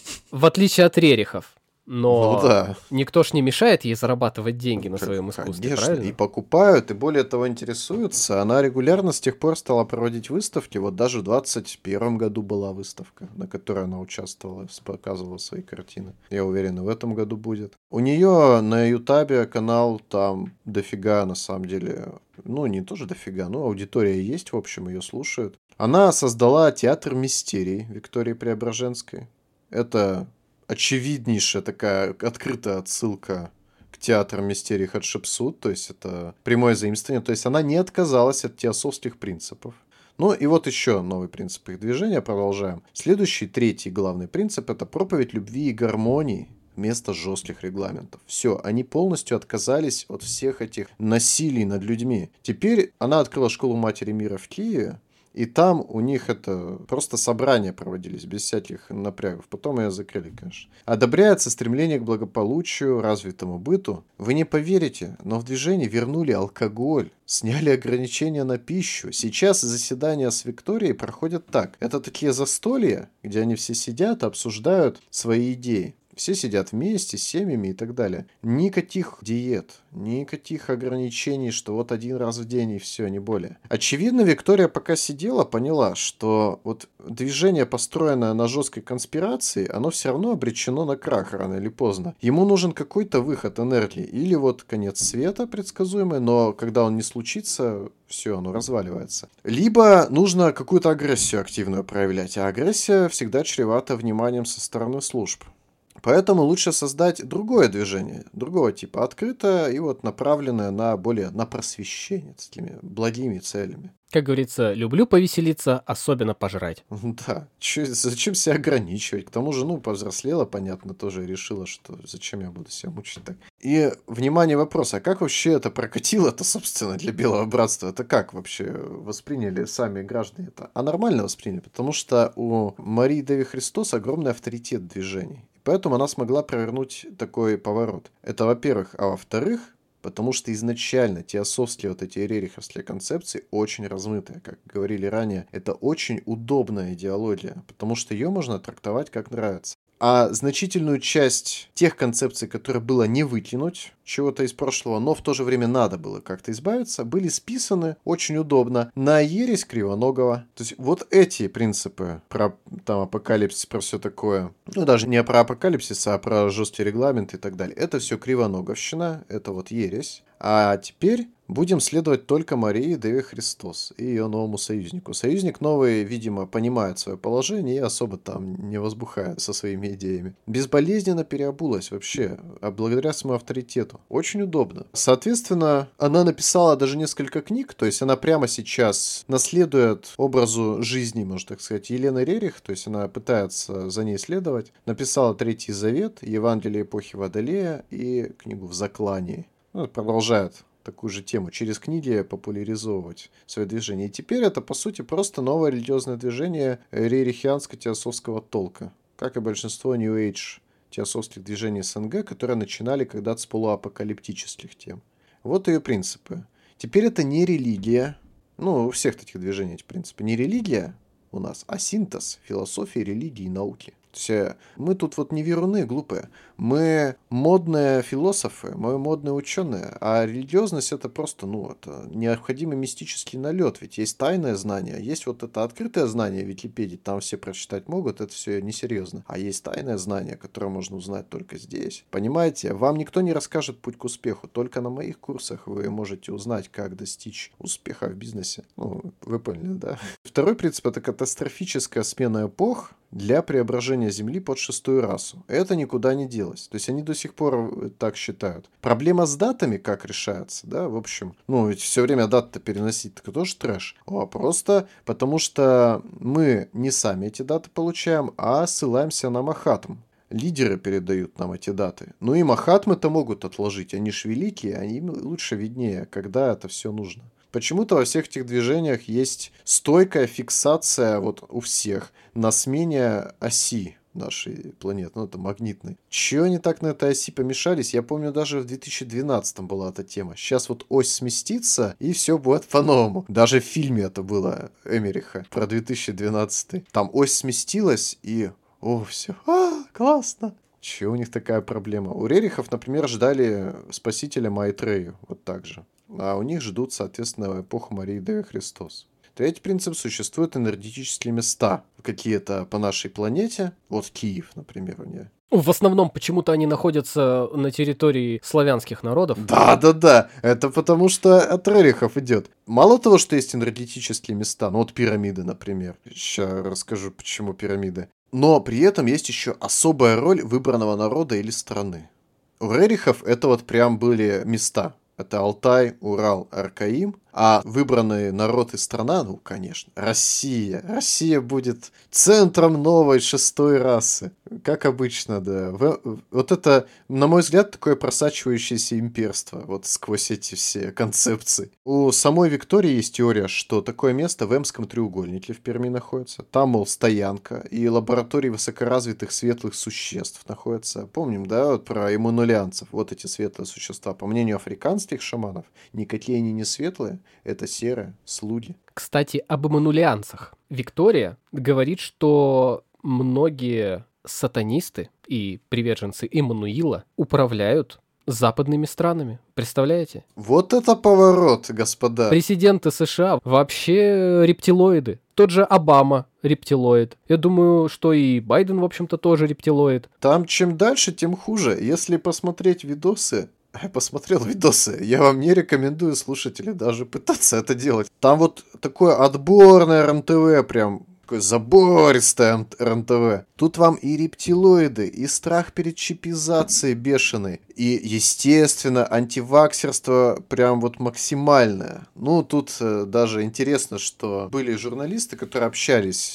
В отличие от Рерихов. Но Ну да. никто ж не мешает ей зарабатывать деньги на своем искусстве, Конечно, правильно? и покупают, и более того интересуются. Она регулярно с тех пор стала проводить выставки. Вот даже в 2021 году была выставка, на которой она участвовала, показывала свои картины. Я уверен, и в этом году будет. У нее на Ютабе канал там дофига, на самом деле. Ну, не тоже дофига, но аудитория есть, в общем, ее слушают. Она создала театр мистерий Виктории Преображенской. Это очевиднейшая такая открытая отсылка к театру мистерий Хатшепсут, то есть это прямое заимствование, то есть она не отказалась от теософских принципов. Ну и вот еще новый принцип их движения, продолжаем. Следующий, третий главный принцип – это проповедь любви и гармонии вместо жестких регламентов. Все, они полностью отказались от всех этих насилий над людьми. Теперь она открыла школу Матери Мира в Киеве, и там у них это просто собрания проводились без всяких напрягов. Потом ее закрыли, конечно. Одобряется стремление к благополучию, развитому быту. Вы не поверите, но в движении вернули алкоголь, сняли ограничения на пищу. Сейчас заседания с Викторией проходят так. Это такие застолья, где они все сидят и обсуждают свои идеи. Все сидят вместе, с семьями и так далее. Никаких диет, никаких ограничений, что вот один раз в день и все, не более. Очевидно, Виктория пока сидела, поняла, что вот движение, построенное на жесткой конспирации, оно все равно обречено на крах рано или поздно. Ему нужен какой-то выход энергии. Или вот конец света предсказуемый, но когда он не случится, все, оно разваливается. Либо нужно какую-то агрессию активную проявлять, а агрессия всегда чревата вниманием со стороны служб. Поэтому лучше создать другое движение, другого типа, открытое и вот направленное на просвещение с такими благими целями. Как говорится, люблю повеселиться, особенно пожрать. Да, зачем себя ограничивать? К тому же, повзрослела, понятно, тоже решила, что зачем я буду себя мучить так. И, внимание, вопрос, а как вообще это прокатило-то, собственно, для Белого Братства? Это как вообще восприняли сами граждане это? А нормально восприняли, потому что у Марии Деви Христос огромный авторитет движений. Поэтому она смогла провернуть такой поворот. Это, во-первых. А во-вторых, потому что изначально теософские вот эти рериховские концепции очень размытые. Как говорили ранее, это очень удобная идеология, потому что ее можно трактовать как нравится. А значительную часть тех концепций, которые было не выкинуть, чего-то из прошлого, но в то же время надо было как-то избавиться, были списаны очень удобно на ересь Кривоногого. То есть вот эти принципы про там апокалипсис, про все такое, даже не про апокалипсис, а про жесткий регламент и так далее. Это все Кривоноговщина, это вот ересь. А теперь будем следовать только Марии Деви Христос и ее новому союзнику. Союзник новый, видимо, понимает свое положение и особо там не возбухает со своими идеями. Безболезненно переобулась вообще, а благодаря своему авторитету. Очень удобно. Соответственно, она написала даже несколько книг, то есть она прямо сейчас наследует образу жизни, можно так сказать, Елены Рерих, то есть она пытается за ней следовать. Написала Третий Завет, Евангелие эпохи Водолея и книгу «В заклании». Продолжает такую же тему через книги популяризовывать свое движение. И теперь это, по сути, просто новое религиозное движение рерихианско-теософского толка, как и большинство New Age теософских движений СНГ, которые начинали когда-то с полуапокалиптических тем. Вот ее принципы. Теперь это не религия. У всех таких движений эти принципы. Не религия у нас, а синтез философии, религии и науки. Мы тут вот не веруны глупые. Мы модные философы, мы модные ученые. А религиозность это просто, это необходимый мистический налет. Ведь есть тайное знание, есть вот это открытое знание в Википедии, там все прочитать могут, это все несерьезно. А есть тайное знание, которое можно узнать только здесь. Понимаете, вам никто не расскажет путь к успеху. Только на моих курсах вы можете узнать, как достичь успеха в бизнесе. Вы поняли, да? Второй принцип — это катастрофическая смена эпох для преображения Земли под шестую расу. Это никуда не делось. То есть они до сих пор так считают. Проблема с датами как решается, да? В общем, ведь все время даты-то переносить, так тоже трэш. Просто потому что мы не сами эти даты получаем, а ссылаемся на Махатм. Лидеры передают нам эти даты. И Махатмы-то могут отложить. Они ж великие, они лучше виднее, когда это все нужно. Почему-то во всех этих движениях есть стойкая фиксация вот у всех на смене оси нашей планеты, это магнитной. Чего они так на этой оси помешались? Я помню, даже в 2012 была эта тема. Сейчас вот ось сместится, и все будет по-новому. Даже в фильме это было Эмериха про 2012. Там ось сместилась, и все, классно. Чего у них такая проблема? У Рерихов, например, ждали спасителя Майтрею, вот так же. А у них ждут, соответственно, эпоху Марии Девы Христос. Третий принцип — существуют энергетические места какие-то по нашей планете. Вот Киев, например, у нее. В основном почему-то они находятся на территории славянских народов. Да. Это потому что от Рерихов идет. Мало того, что есть энергетические места, пирамиды, например. Сейчас расскажу, почему пирамиды. Но при этом есть еще особая роль выбранного народа или страны. У Рерихов это вот прям были места. Это Алтай, Урал, Аркаим. А выбранный народ и страна, конечно, Россия. Россия будет центром новой шестой расы. Как обычно, да. Вот это, на мой взгляд, такое просачивающееся имперство. Вот сквозь эти все концепции. У самой Виктории есть теория, что такое место в Эмском треугольнике в Перми находится. Там, мол, стоянка и лаборатории высокоразвитых светлых существ находятся. Помним, да, вот про эмманулианцев. Вот эти светлые существа. По мнению африканских шаманов, никакие они не светлые. Это серые слуги. Кстати, об эмманулианцах. Виктория говорит, что многие сатанисты и приверженцы Эммануила управляют западными странами. Представляете? Вот это поворот, господа. Президенты США вообще рептилоиды. Тот же Обама рептилоид. Я думаю, что и Байден, в общем-то, тоже рептилоид. Там чем дальше, тем хуже. Если посмотреть видосы... Я посмотрел видосы. Я вам не рекомендую, слушатели, даже пытаться это делать. Там вот такое отборное РНТВ, прям такое забористое РНТВ. Тут вам и рептилоиды, и страх перед чипизацией бешеный, и, естественно, антиваксерство прям вот максимальное. Тут даже интересно, что были журналисты, которые общались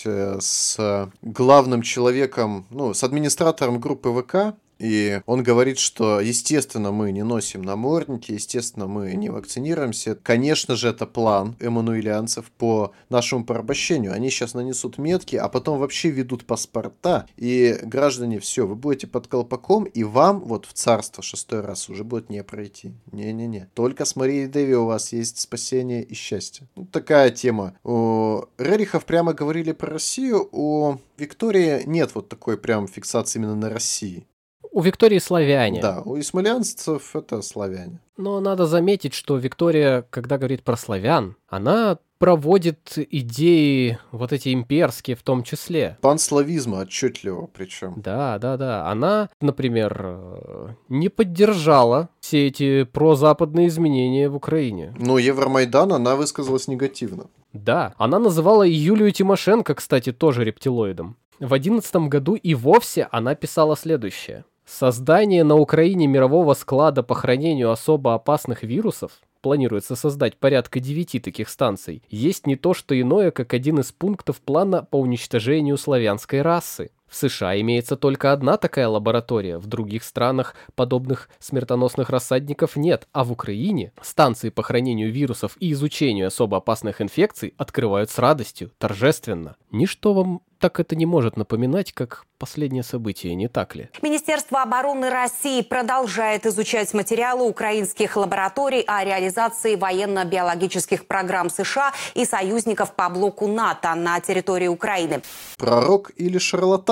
с главным человеком, с администратором группы ВК. И он говорит, что, естественно, мы не носим намордники, естественно, мы не вакцинируемся. Конечно же, это план эммануилианцев по нашему порабощению. Они сейчас нанесут метки, а потом вообще ведут паспорта. И, граждане, все, вы будете под колпаком, и вам вот в царство шестой раз уже будет не пройти. Не-не-не. Только с Марией Деви у вас есть спасение и счастье. Такая тема. У Рерихов прямо говорили про Россию, у Виктории нет вот такой прям фиксации именно на России. У Виктории славяне. Да, у исмаилянцев это славяне. Но надо заметить, что Виктория, когда говорит про славян, она проводит идеи вот эти имперские в том числе. Панславизма отчетливо причем. Да. Она, например, не поддержала все эти прозападные изменения в Украине. Но Евромайдан она высказалась негативно. Да, она называла и Юлию Тимошенко, кстати, тоже рептилоидом. В 2011 году и вовсе она писала следующее. Создание на Украине мирового склада по хранению особо опасных вирусов, планируется создать порядка 9 таких станций, есть не то что иное, как один из пунктов плана по уничтожению славянской расы. В США имеется только одна такая лаборатория, в других странах подобных смертоносных рассадников нет, а в Украине станции по хранению вирусов и изучению особо опасных инфекций открывают с радостью, торжественно. Ничто вам так это не может напоминать, как последнее событие, не так ли? Министерство обороны России продолжает изучать материалы украинских лабораторий о реализации военно-биологических программ США и союзников по блоку НАТО на территории Украины. Пророк или шарлатан?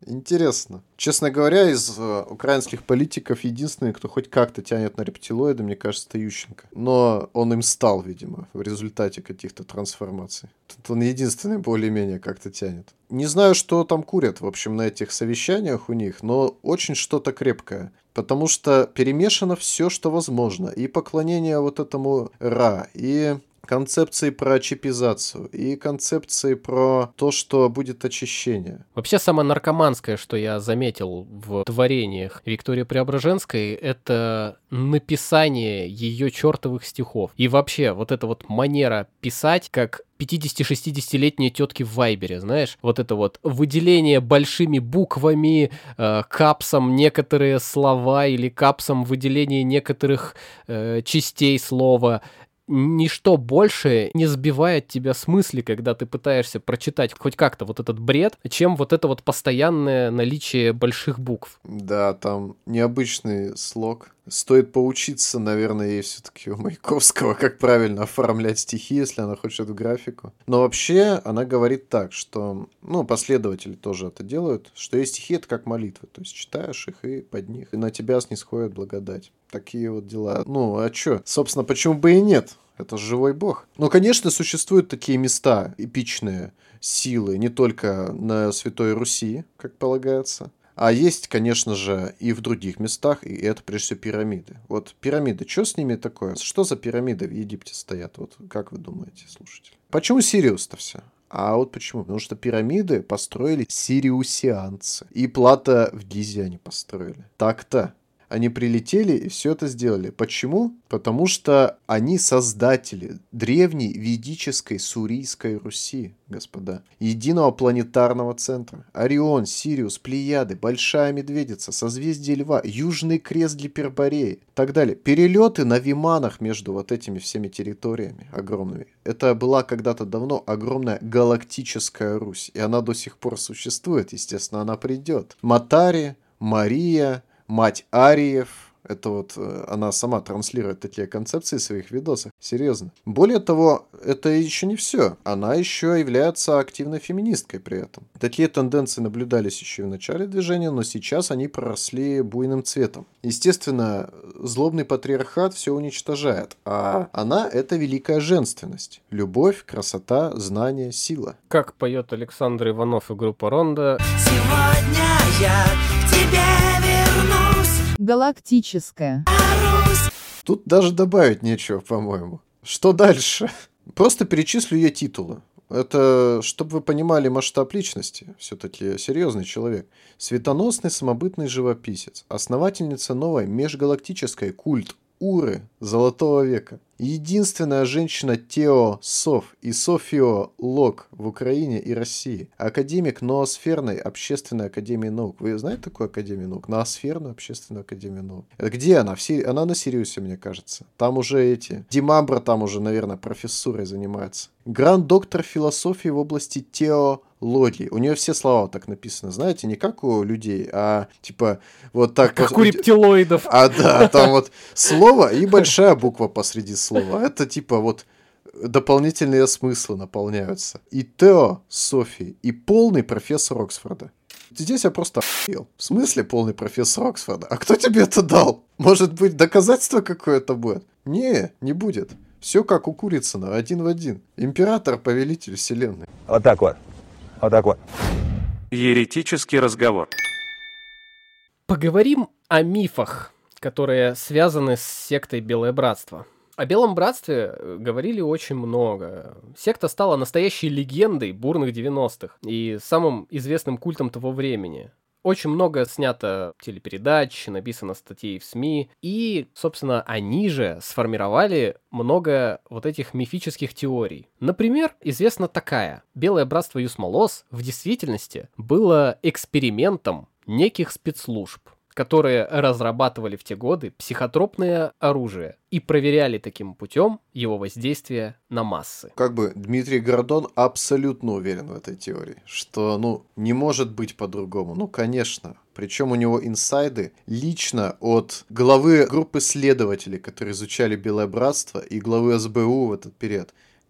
Интересно. Честно говоря, из украинских политиков единственный, кто хоть как-то тянет на рептилоиды, мне кажется, это Ющенко. Но он им стал, видимо, в результате каких-то трансформаций. Тут он единственный более-менее как-то тянет. Не знаю, что там курят, в общем, на этих совещаниях у них, но очень что-то крепкое. Потому что перемешано все, что возможно. И поклонение вот этому Ра, и концепции про чипизацию, и концепции про то, что будет очищение. Вообще, самое наркоманское, что я заметил в творениях Виктории Преображенской, это написание ее чертовых стихов. И вообще, вот эта вот манера писать, как 50-60-летние тетки в Вайбере, знаешь, вот это вот выделение большими буквами, капсом некоторые слова или капсом выделение некоторых частей слова. Ничто больше не сбивает тебя с мысли, когда ты пытаешься прочитать хоть как-то вот этот бред, чем вот это вот постоянное наличие больших букв. Да, там необычный слог. Стоит поучиться, наверное, ей все-таки у Маяковского, как правильно оформлять стихи, если она хочет в графику. Но вообще она говорит так, что, последователи тоже это делают, что есть стихи — это как молитвы. То есть читаешь их и под них, и на тебя снисходит благодать. Такие вот дела. А чё? Собственно, почему бы и нет? Это же живой бог. Конечно, существуют такие места эпичные, силы, не только на Святой Руси, как полагается. А есть, конечно же, и в других местах, и это, прежде всего, пирамиды. Вот пирамиды, что с ними такое? Что за пирамиды в Египте стоят? Вот как вы думаете, слушатели? Почему Сириус-то все? А вот почему? Потому что пирамиды построили сириусианцы. И Плато в Гизе они построили. Так-то. Они прилетели и все это сделали. Почему? Потому что они создатели древней ведической Сурийской Руси, господа. Единого планетарного центра. Орион, Сириус, Плеяды, Большая Медведица, Созвездие Льва, Южный Крест Гипербореи и так далее. Перелеты на виманах между вот этими всеми территориями огромными. Это была когда-то давно огромная галактическая Русь. И она до сих пор существует. Естественно, она придет. Матари, Мария, мать Ариев, это вот она сама транслирует такие концепции в своих видосах. Серьезно. Более того, это еще не все. Она еще является активной феминисткой при этом. Такие тенденции наблюдались еще и в начале движения, но сейчас они проросли буйным цветом. Естественно, злобный патриархат все уничтожает, а она — это великая женственность. Любовь, красота, знание, сила. Как поет Александр Иванов и группа Ронда. Сегодня я к тебе вернусь. Галактическая. Тут даже добавить нечего, по-моему. Что дальше? Просто перечислю ее титулы. Это, чтобы вы понимали масштаб личности, все-таки серьезный человек. Светоносный самобытный живописец, основательница новой межгалактической культ Уры Золотого века. Единственная женщина Теософ и Софиолог в Украине и России. Академик Ноосферной общественной академии наук. Вы знаете такую академию наук? Ноосферную общественную академию наук. Это где она? Она на Сириусе, мне кажется. Там уже эти... Димамбра там уже, наверное, профессурой занимается. Гранд-доктор философии в области теологии. У нее все слова вот так написаны, знаете, не как у людей, а типа вот так. Как у рептилоидов. А да, там вот слово и большая буква посреди слова. Это типа вот дополнительные смыслы наполняются. И теософии, и полный профессор Оксфорда. Здесь я просто охуел. В смысле полный профессор Оксфорда? А кто тебе это дал? Может быть, доказательство какое-то будет? Не будет. Все как у Курицына, один в один. Император, повелитель вселенной. Вот так вот. Вот так вот. Еретический разговор. Поговорим о мифах, которые связаны с сектой Белое Братство. О Белом Братстве говорили очень много. Секта стала настоящей легендой бурных 90-х и самым известным культом того времени. Очень много снято телепередач, написано статей в СМИ, и, собственно, они же сформировали много вот этих мифических теорий. Например, известна такая. Белое Братство Юсмолос в действительности было экспериментом неких спецслужб, которые разрабатывали в те годы психотропное оружие и проверяли таким путем его воздействие на массы. Как бы Дмитрий Гордон абсолютно уверен в этой теории, что, не может быть по-другому. Конечно. Причем у него инсайды лично от главы группы следователей, которые изучали Белое Братство, и главы СБУ в этот период.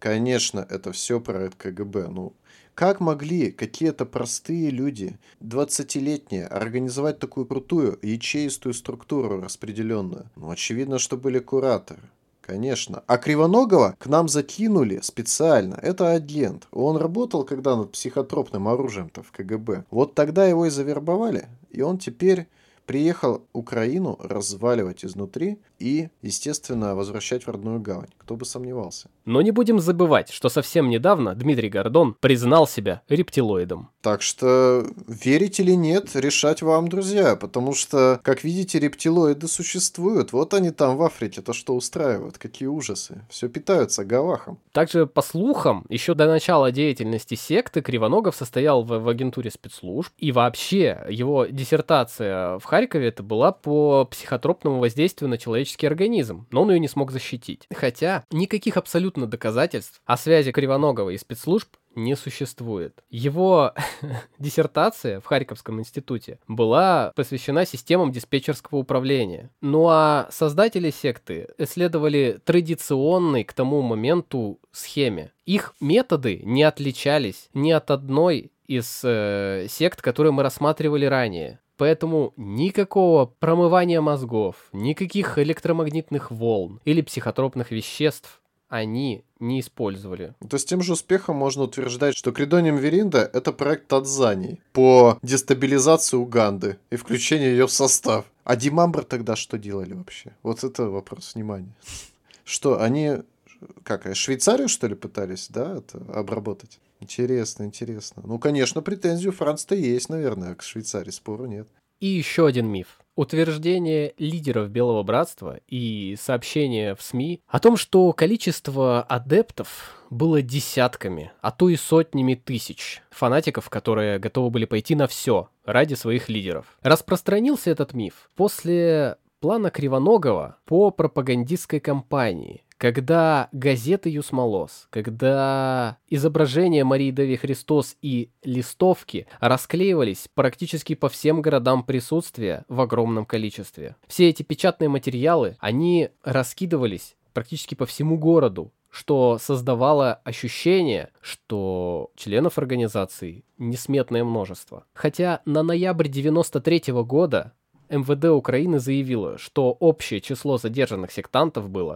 Конечно, это все про КГБ. Ну, как могли какие-то простые люди, 20-летние, организовать такую крутую ячеистую структуру распределенную? Ну, очевидно, что были кураторы. Конечно. А Кривоногова к нам закинули специально. Это агент. Он работал когда над психотропным оружием-то в КГБ. Вот тогда его и завербовали. И он теперь приехал Украину разваливать изнутри и, естественно, возвращать в родную гавань. Кто бы сомневался. Но не будем забывать, что совсем недавно Дмитрий Гордон признал себя рептилоидом. Так что, верить или нет, решать вам, друзья. Потому что, как видите, рептилоиды существуют. Вот они там в Африке-то что устраивают. Какие ужасы. Все питаются гавахом. Также, по слухам, еще до начала деятельности секты Кривоногов состоял в агентуре спецслужб. И вообще, его диссертация в Харькове это была по психотропному воздействию на человеческий организм. Но он ее не смог защитить. Хотя, никаких абсолютно доказательств о связи Кривоногова и спецслужб не существует. Его диссертация в Харьковском институте была посвящена системам диспетчерского управления. Ну а создатели секты исследовали традиционной к тому моменту схеме. Их методы не отличались ни от одной из сект, которые мы рассматривали ранее. Поэтому никакого промывания мозгов, никаких электромагнитных волн или психотропных веществ они не использовали. То с тем же успехом можно утверждать, что Кридониум Веринда — это проект Танзании по дестабилизации Уганды и включению ее в состав. А Димамбр тогда что делали вообще? Вот это вопрос внимания. Что, они, Швейцарию, что ли, пытались, да, это обработать? Интересно. Ну, конечно, претензию Франц-то есть, наверное, к Швейцарии, спору нет. И еще один миф. Утверждение лидеров Белого Братства и сообщения в СМИ о том, что количество адептов было десятками, а то и сотнями тысяч фанатиков, которые готовы были пойти на все ради своих лидеров. Распространился этот миф после плана Кривоногова по пропагандистской кампании, когда газеты «Юсмолос», когда изображения Марии Деви Христос и листовки расклеивались практически по всем городам присутствия в огромном количестве. Все эти печатные материалы, они раскидывались практически по всему городу, что создавало ощущение, что членов организации несметное множество. Хотя на ноябрь 1993 года МВД Украины заявило, что общее число задержанных сектантов было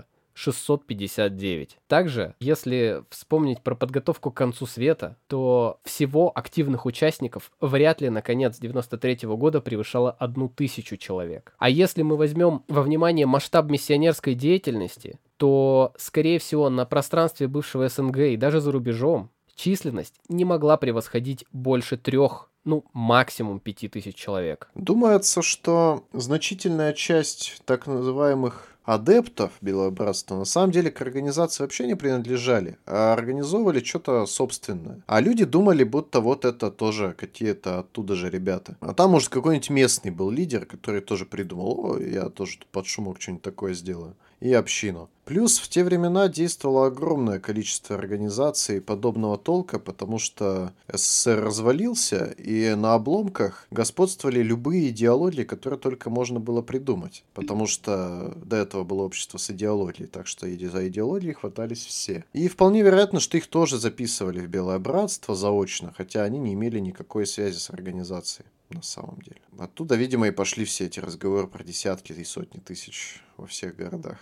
659. Также, если вспомнить про подготовку к концу света, то всего активных участников вряд ли на конец 93 года превышало 1000 человек. А если мы возьмем во внимание масштаб миссионерской деятельности, то, скорее всего, на пространстве бывшего СНГ и даже за рубежом численность не могла превосходить больше 3, максимум 5000 человек. Думается, что значительная часть так называемых адептов Белого Братства на самом деле к организации вообще не принадлежали, а организовывали что-то собственное. А люди думали, будто вот это тоже какие-то оттуда же ребята. А там, может, какой-нибудь местный был лидер, который тоже придумал: я тоже под шумок что-нибудь такое сделаю. И общину. Плюс в те времена действовало огромное количество организаций подобного толка, потому что СССР развалился, и на обломках господствовали любые идеологии, которые только можно было придумать. Потому что до этого было общество с идеологией, так что за идеологией хватались все. И вполне вероятно, что их тоже записывали в Белое Братство заочно, хотя они не имели никакой связи с организацией. На самом деле. Оттуда, видимо, и пошли все эти разговоры про десятки и сотни тысяч во всех городах.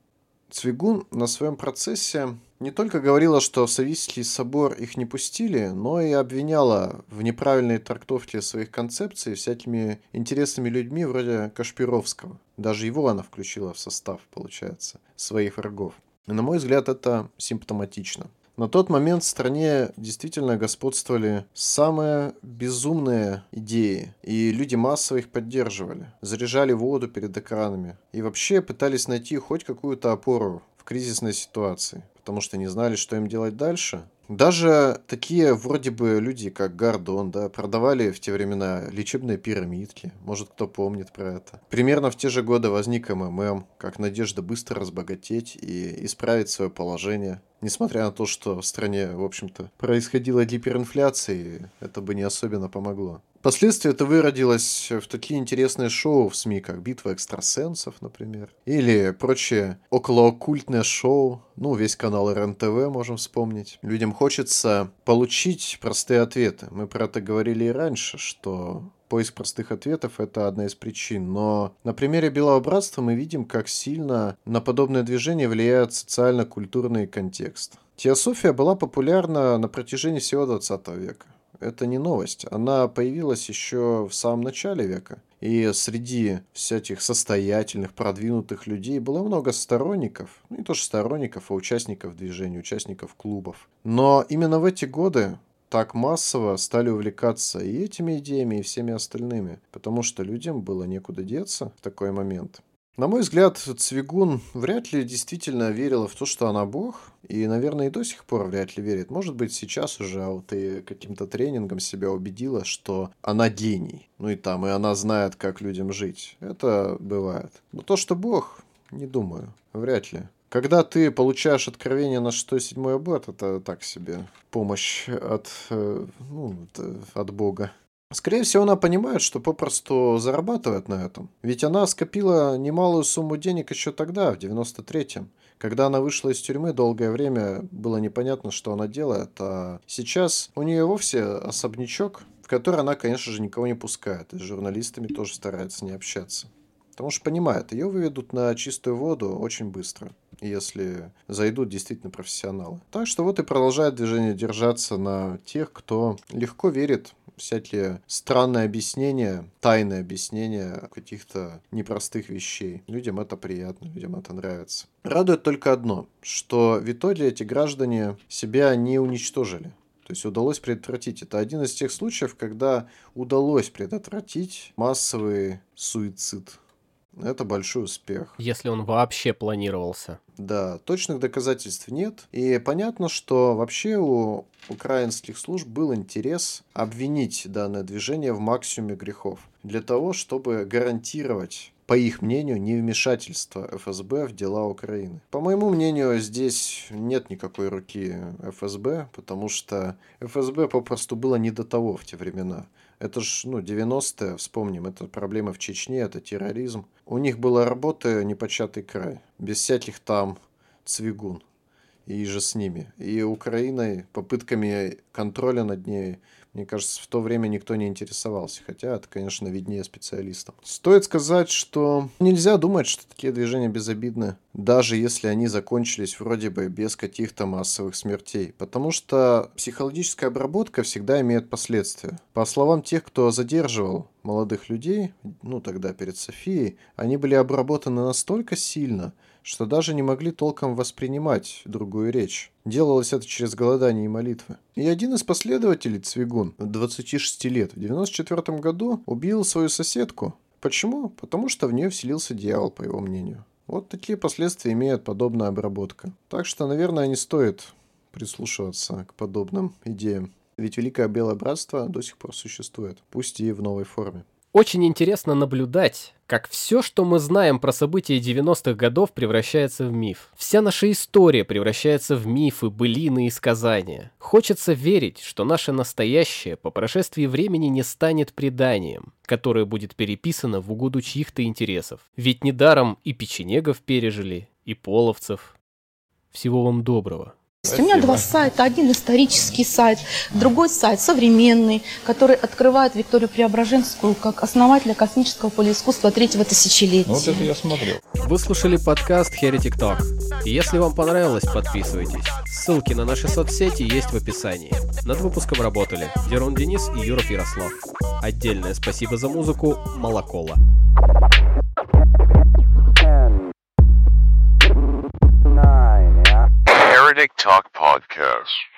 Цвигун на своем процессе не только говорила, что в Савийский собор их не пустили, но и обвиняла в неправильной трактовке своих концепций всякими интересными людьми вроде Кашпировского. Даже его она включила в состав, получается, своих врагов. И, на мой взгляд, это симптоматично. На тот момент в стране действительно господствовали самые безумные идеи, и люди массово их поддерживали, заряжали воду перед экранами и вообще пытались найти хоть какую-то опору в кризисной ситуации, потому что не знали, что им делать дальше. Даже такие вроде бы люди, как Гордон, продавали в те времена лечебные пирамидки. Может, кто помнит про это. Примерно в те же годы возник МММ, как надежда быстро разбогатеть и исправить свое положение. Несмотря на то, что в стране, в общем-то, происходила гиперинфляция, это бы не особенно помогло. Впоследствии это выродилось в такие интересные шоу в СМИ, как «Битва экстрасенсов», например, или прочие околооккультные шоу, весь канал РЕН-ТВ можем вспомнить. Людям хочется получить простые ответы. Мы про это говорили и раньше, что поиск простых ответов – это одна из причин. Но на примере Белого Братства мы видим, как сильно на подобное движение влияет социально-культурный контекст. Теософия была популярна на протяжении всего 20 века. Это не новость. Она появилась еще в самом начале века. И среди всяких состоятельных, продвинутых людей было много сторонников. Не то что сторонников, а участников движения, участников клубов. Но именно в эти годы так массово стали увлекаться и этими идеями, и всеми остальными. Потому что людям было некуда деться в такой момент. На мой взгляд, Цвигун вряд ли действительно верила в то, что она бог, и, наверное, и до сих пор вряд ли верит. Может быть, сейчас уже и каким-то тренингом себя убедила, что она гений. И она знает, как людям жить. Это бывает. Но то, что бог, не думаю. Вряд ли. Когда ты получаешь откровение на 6-7 аборт, это так себе помощь от Бога. Скорее всего, она понимает, что попросту зарабатывает на этом. Ведь она скопила немалую сумму денег еще тогда, в 93-м. Когда она вышла из тюрьмы, долгое время было непонятно, что она делает. А сейчас у нее вовсе особнячок, в который она, конечно же, никого не пускает. И с журналистами тоже старается не общаться. Потому что понимает, ее выведут на чистую воду очень быстро, если зайдут действительно профессионалы. Так что и продолжает движение держаться на тех, кто легко верит в всякие странные объяснения, тайные объяснения каких-то непростых вещей. Людям это приятно, людям это нравится. Радует только одно, что в итоге эти граждане себя не уничтожили. То есть удалось предотвратить. Это один из тех случаев, когда удалось предотвратить массовый суицид. Это большой успех. Если он вообще планировался. Да, точных доказательств нет. И понятно, что вообще у украинских служб был интерес обвинить данное движение в максимуме грехов. Для того, чтобы гарантировать, по их мнению, невмешательство ФСБ в дела Украины. По моему мнению, здесь нет никакой руки ФСБ, потому что ФСБ попросту было не до того в те времена. Это ж, 90-е, вспомним, это проблемы в Чечне, это терроризм. У них была работа непочатый край, без всяких там Цвигун и же с ними. И Украиной, попытками контроля над ней, мне кажется, в то время никто не интересовался. Хотя это, конечно, виднее специалистам. Стоит сказать, что нельзя думать, что такие движения безобидны, даже если они закончились вроде бы без каких-то массовых смертей. Потому что психологическая обработка всегда имеет последствия. По словам тех, кто задерживал молодых людей, тогда перед Софией, они были обработаны настолько сильно, что даже не могли толком воспринимать другую речь. Делалось это через голодание и молитвы. И один из последователей Цвигун, 26 лет, в 94 году убил свою соседку. Почему? Потому что в нее вселился дьявол, по его мнению. Вот такие последствия имеет подобная обработка. Так что, наверное, не стоит прислушиваться к подобным идеям. Ведь Великое Белое Братство до сих пор существует, пусть и в новой форме. Очень интересно наблюдать, как все, что мы знаем про события 90-х годов, превращается в миф. Вся наша история превращается в мифы, былины и сказания. Хочется верить, что наше настоящее по прошествии времени не станет преданием, которое будет переписано в угоду чьих-то интересов. Ведь недаром и печенегов пережили, и половцев. Всего вам доброго. У меня 2 сайта. Один исторический сайт, другой сайт современный, который открывает Викторию Преображенскую как основателя космического полиискусства 3-го тысячелетия. Вот это я смотрел. Вы слушали подкаст Heretic Talk. Если вам понравилось, подписывайтесь. Ссылки на наши соцсети есть в описании. Над выпуском работали Дерон Денис и Юров Ярослав. Отдельное спасибо за музыку Молокола. Heretic Talk Podcast.